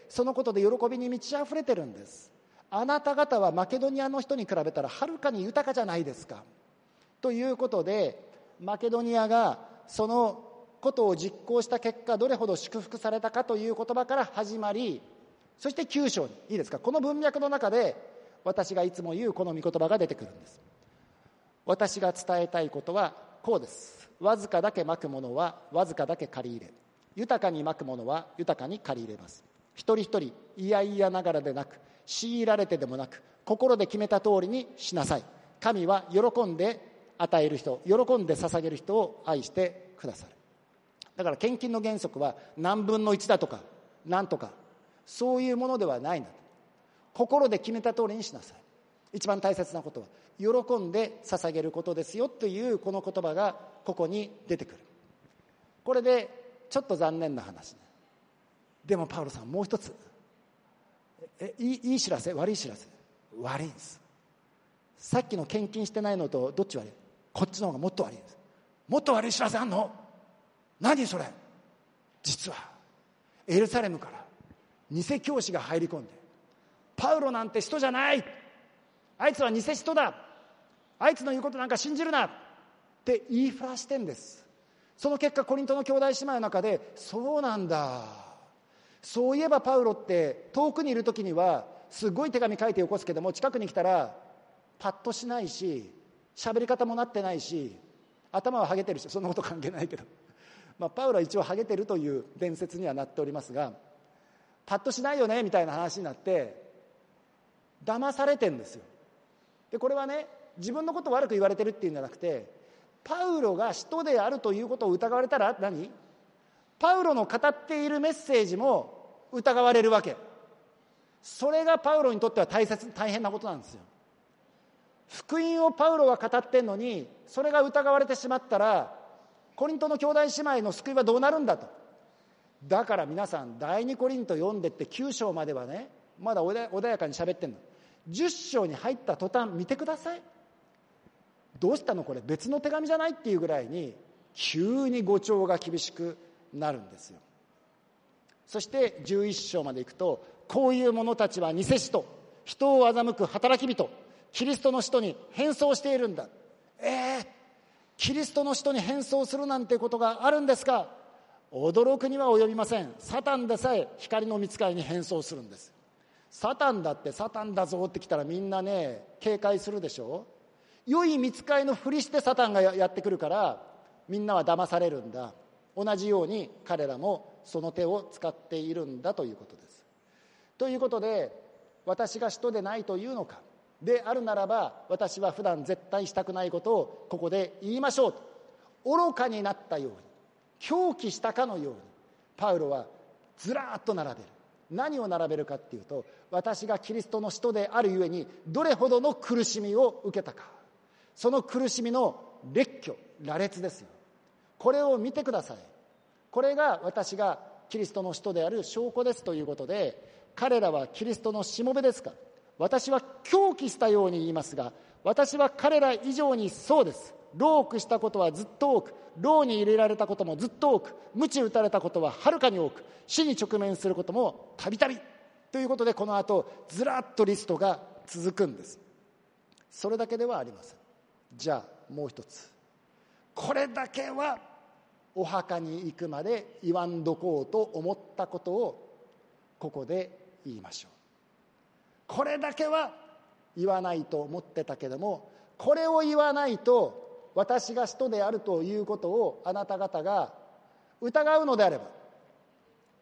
そのことで喜びに満ち溢れてるんです。あなた方はマケドニアの人に比べたらはるかに豊かじゃないですか。ということで、マケドニアがそのことを実行した結果、どれほど祝福されたかという言葉から始まり、そしてきゅう章に、いいですか、この文脈の中で私がいつも言うこの御言葉が出てくるんです。私が伝えたいことはこうです。わずかだけまくものはわずかだけ借り入れ、豊かにまくものは豊かに借り入れます。一人一人いやいやながらでなく、強いられてでもなく、心で決めた通りにしなさい。神は喜んで与える人、喜んで捧げる人を愛してくださる。だから献金の原則は何分のいちだとか何とか、そういうものではないんだ。心で決めた通りにしなさい。一番大切なことは喜んで捧げることですよというこの言葉がここに出てくる。これでちょっと残念な話ね。でもパウロさん、もう一つ、えいい、いい知らせ、悪い知らせ。悪いんです。さっきの献金してないのとどっち悪い？こっちの方がもっと悪いんです。もっと悪い知らせあんの？何それ？実はエルサレムから偽教師が入り込んで、パウロなんて人じゃない、あいつは偽人だ、あいつの言うことなんか信じるなって言いふらしてんです。その結果、コリントの兄弟姉妹の中で、そうなんだ、そういえばパウロって遠くにいる時にはすごい手紙書いてよこすけども、近くに来たらパッとしないし、喋り方もなってないし、頭はハゲてるし、そんなこと関係ないけど、まあ、パウロは一応ハゲてるという伝説にはなっておりますが、パッとしないよねみたいな話になって騙されてんですよ。でこれはね、自分のことを悪く言われてるっていうんじゃなくて、パウロが使徒であるということを疑われたら何？パウロの語っているメッセージも疑われるわけ。それがパウロにとっては大切、大変なことなんですよ。福音をパウロは語ってんのに、それが疑われてしまったら、コリントの兄弟姉妹の救いはどうなるんだと。だから皆さん、第二コリント読んでってきゅう章まではね、まだ穏やかに喋ってんの。じゅっ章に入った途端見てください。どうしたのこれ、別の手紙じゃないっていうぐらいに急に語調が厳しくなるんですよ。そしてじゅういち章までいくと、こういう者たちは偽使徒、人を欺く働き人、キリストの使徒に変装しているんだ。えー、キリストの使徒に変装するなんてことがあるんですか？驚くには及びません。サタンでさえ光の御使いに変装するんです。サタンだってサタンだぞってきたらみんなね、警戒するでしょ。良い御使いのふりしてサタンがやってくるからみんなは騙されるんだ。同じように彼らもその手を使っているんだということです。ということで、私が使徒でないというのかであるならば、私は普段絶対したくないことをここで言いましょうと、愚かになったように、狂気したかのようにパウロはずらーっと並べる。何を並べるかっていうと、私がキリストの使徒であるゆえにどれほどの苦しみを受けたか、その苦しみの列挙、羅列ですよ。これを見てください。これが私がキリストの使徒である証拠ですということで、彼らはキリストのしもべですか。私は狂気したように言いますが、私は彼ら以上にそうです。労苦したことはずっと多く、牢に入れられたこともずっと多く、鞭打たれたことははるかに多く、死に直面することもたびたびということで、この後ずらっとリストが続くんです。それだけではありません。じゃあもう一つ、これだけはお墓に行くまで言わんどこうと思ったことをここで言いましょう。これだけは言わないと思ってたけども、これを言わないと私が使徒であるということをあなた方が疑うのであれば、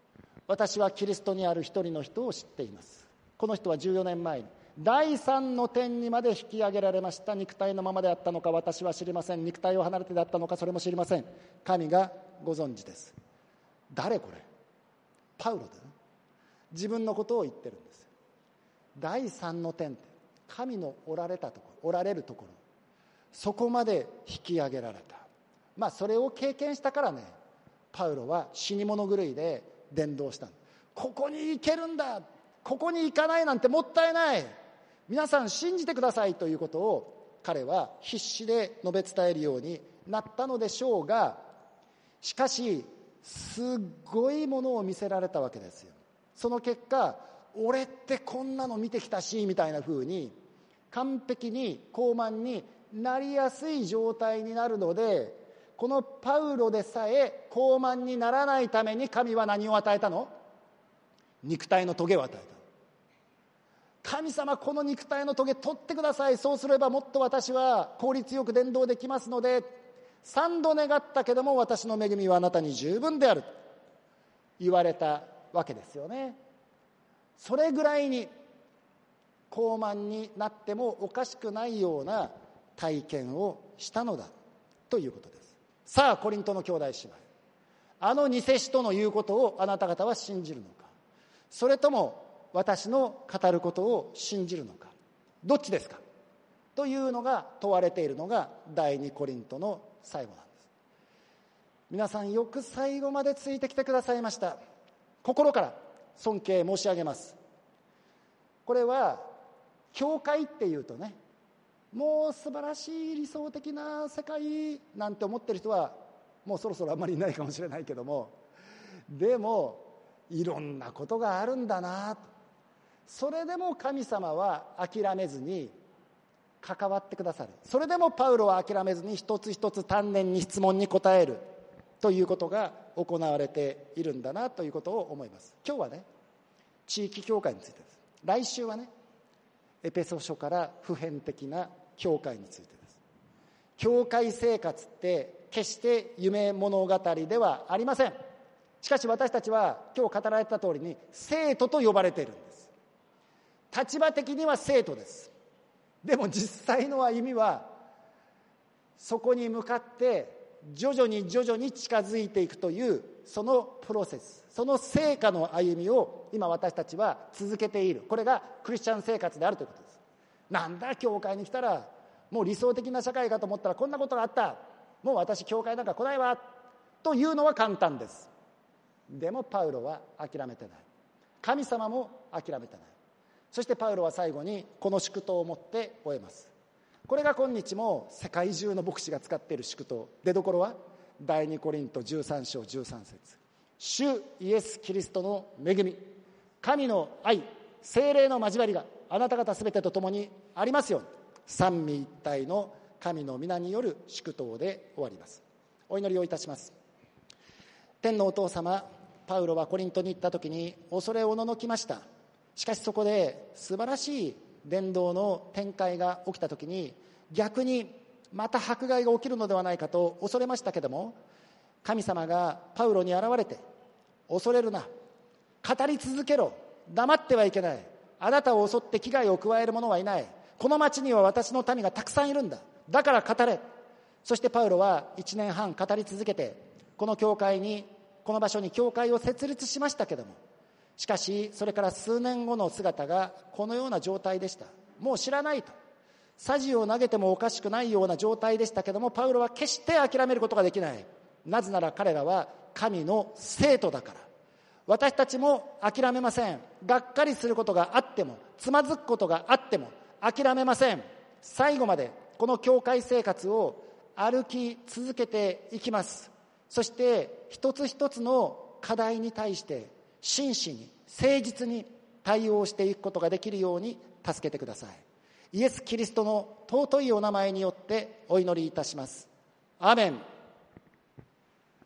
私はキリストにある一人の人を知っています。この人はじゅうよねんまえに第三の天にまで引き上げられました。肉体のままであったのか私は知りません。肉体を離れてであったのかそれも知りません。神がご存知です。誰これ？パウロだね。自分のことを言ってるんです。第三の天って神のおられたところ、おられるところ、そこまで引き上げられた。まあそれを経験したからね、パウロは死に物狂いで伝道したの。ここに行けるんだ、ここに行かないなんてもったいない、皆さん信じてくださいということを彼は必死で述べ伝えるようになったのでしょうが、しかしすっごいものを見せられたわけですよ。その結果、俺ってこんなの見てきたしみたいな風に完璧に高慢になりやすい状態になるので、このパウロでさえ高慢にならないために神は何を与えたの？肉体の棘を与えた。神様、この肉体の棘取ってください、そうすればもっと私は効率よく伝道できますので、三度願ったけども私の恵みはあなたに十分である言われたわけですよね。それぐらいに高慢になってもおかしくないような体験をしたのだということです。さあコリントの兄弟姉妹、あの偽使徒の言うことをあなた方は信じるのか、それとも私の語ることを信じるのか、どっちですかというのが問われているのが第二コリントの最後なんです。皆さんよく最後までついてきてくださいました。心から尊敬申し上げます。これは教会っていうとね、もう素晴らしい理想的な世界なんて思ってる人はもうそろそろあんまりいないかもしれないけども、でもいろんなことがあるんだなと。それでも神様は諦めずに関わってくださる。それでもパウロは諦めずに一つ一つ丹念に質問に答えるということが行われているんだなということを思います。今日はね、地域教会についてです。来週はね、エペソ書から普遍的な教会についてです。教会生活って決して夢物語ではありません。しかし私たちは今日語られた通りに生徒と呼ばれているんです。立場的には生徒です。でも実際の歩みはそこに向かって徐々に徐々に近づいていくというそのプロセス、その成果の歩みを今私たちは続けている。これがクリスチャン生活であるということです。なんだ教会に来たらもう理想的な社会かと思ったらこんなことがあった、もう私教会なんか来ないわというのは簡単です。でもパウロは諦めてない。神様も諦めてない。そしてパウロは最後にこの祝祷を持って終えます。これが今日も世界中の牧師が使っている祝祷。出どころは第二コリントじゅうさん章じゅうさん節。主イエスキリストの恵み、神の愛、聖霊の交わりがあなた方すべてと共にありますように。三位一体の神の皆による祝祷で終わります。お祈りをいたします。天のお父様、パウロはコリントに行った時に恐れおののきました。しかしそこで素晴らしい伝道の展開が起きた時に逆にまた迫害が起きるのではないかと恐れましたけども、神様がパウロに現れて、恐れるな、語り続けろ、黙ってはいけない、あなたを襲って危害を加える者はいない、この町には私の民がたくさんいるんだ、だから語れ。そしてパウロはいちねんはん語り続けて、この教会にこの場所に教会を設立しましたけども、しかしそれから数年後の姿がこのような状態でした。もう知らないと、さじを投げてもおかしくないような状態でしたけども、パウロは決して諦めることができない。なぜなら彼らは神の生徒だから。私たちも諦めません。がっかりすることがあっても、つまずくことがあっても諦めません。最後までこの教会生活を歩き続けていきます。そして一つ一つの課題に対して真摯に誠実に対応していくことができるように助けてください。イエス・キリストの尊いお名前によってお祈りいたします。アーメン。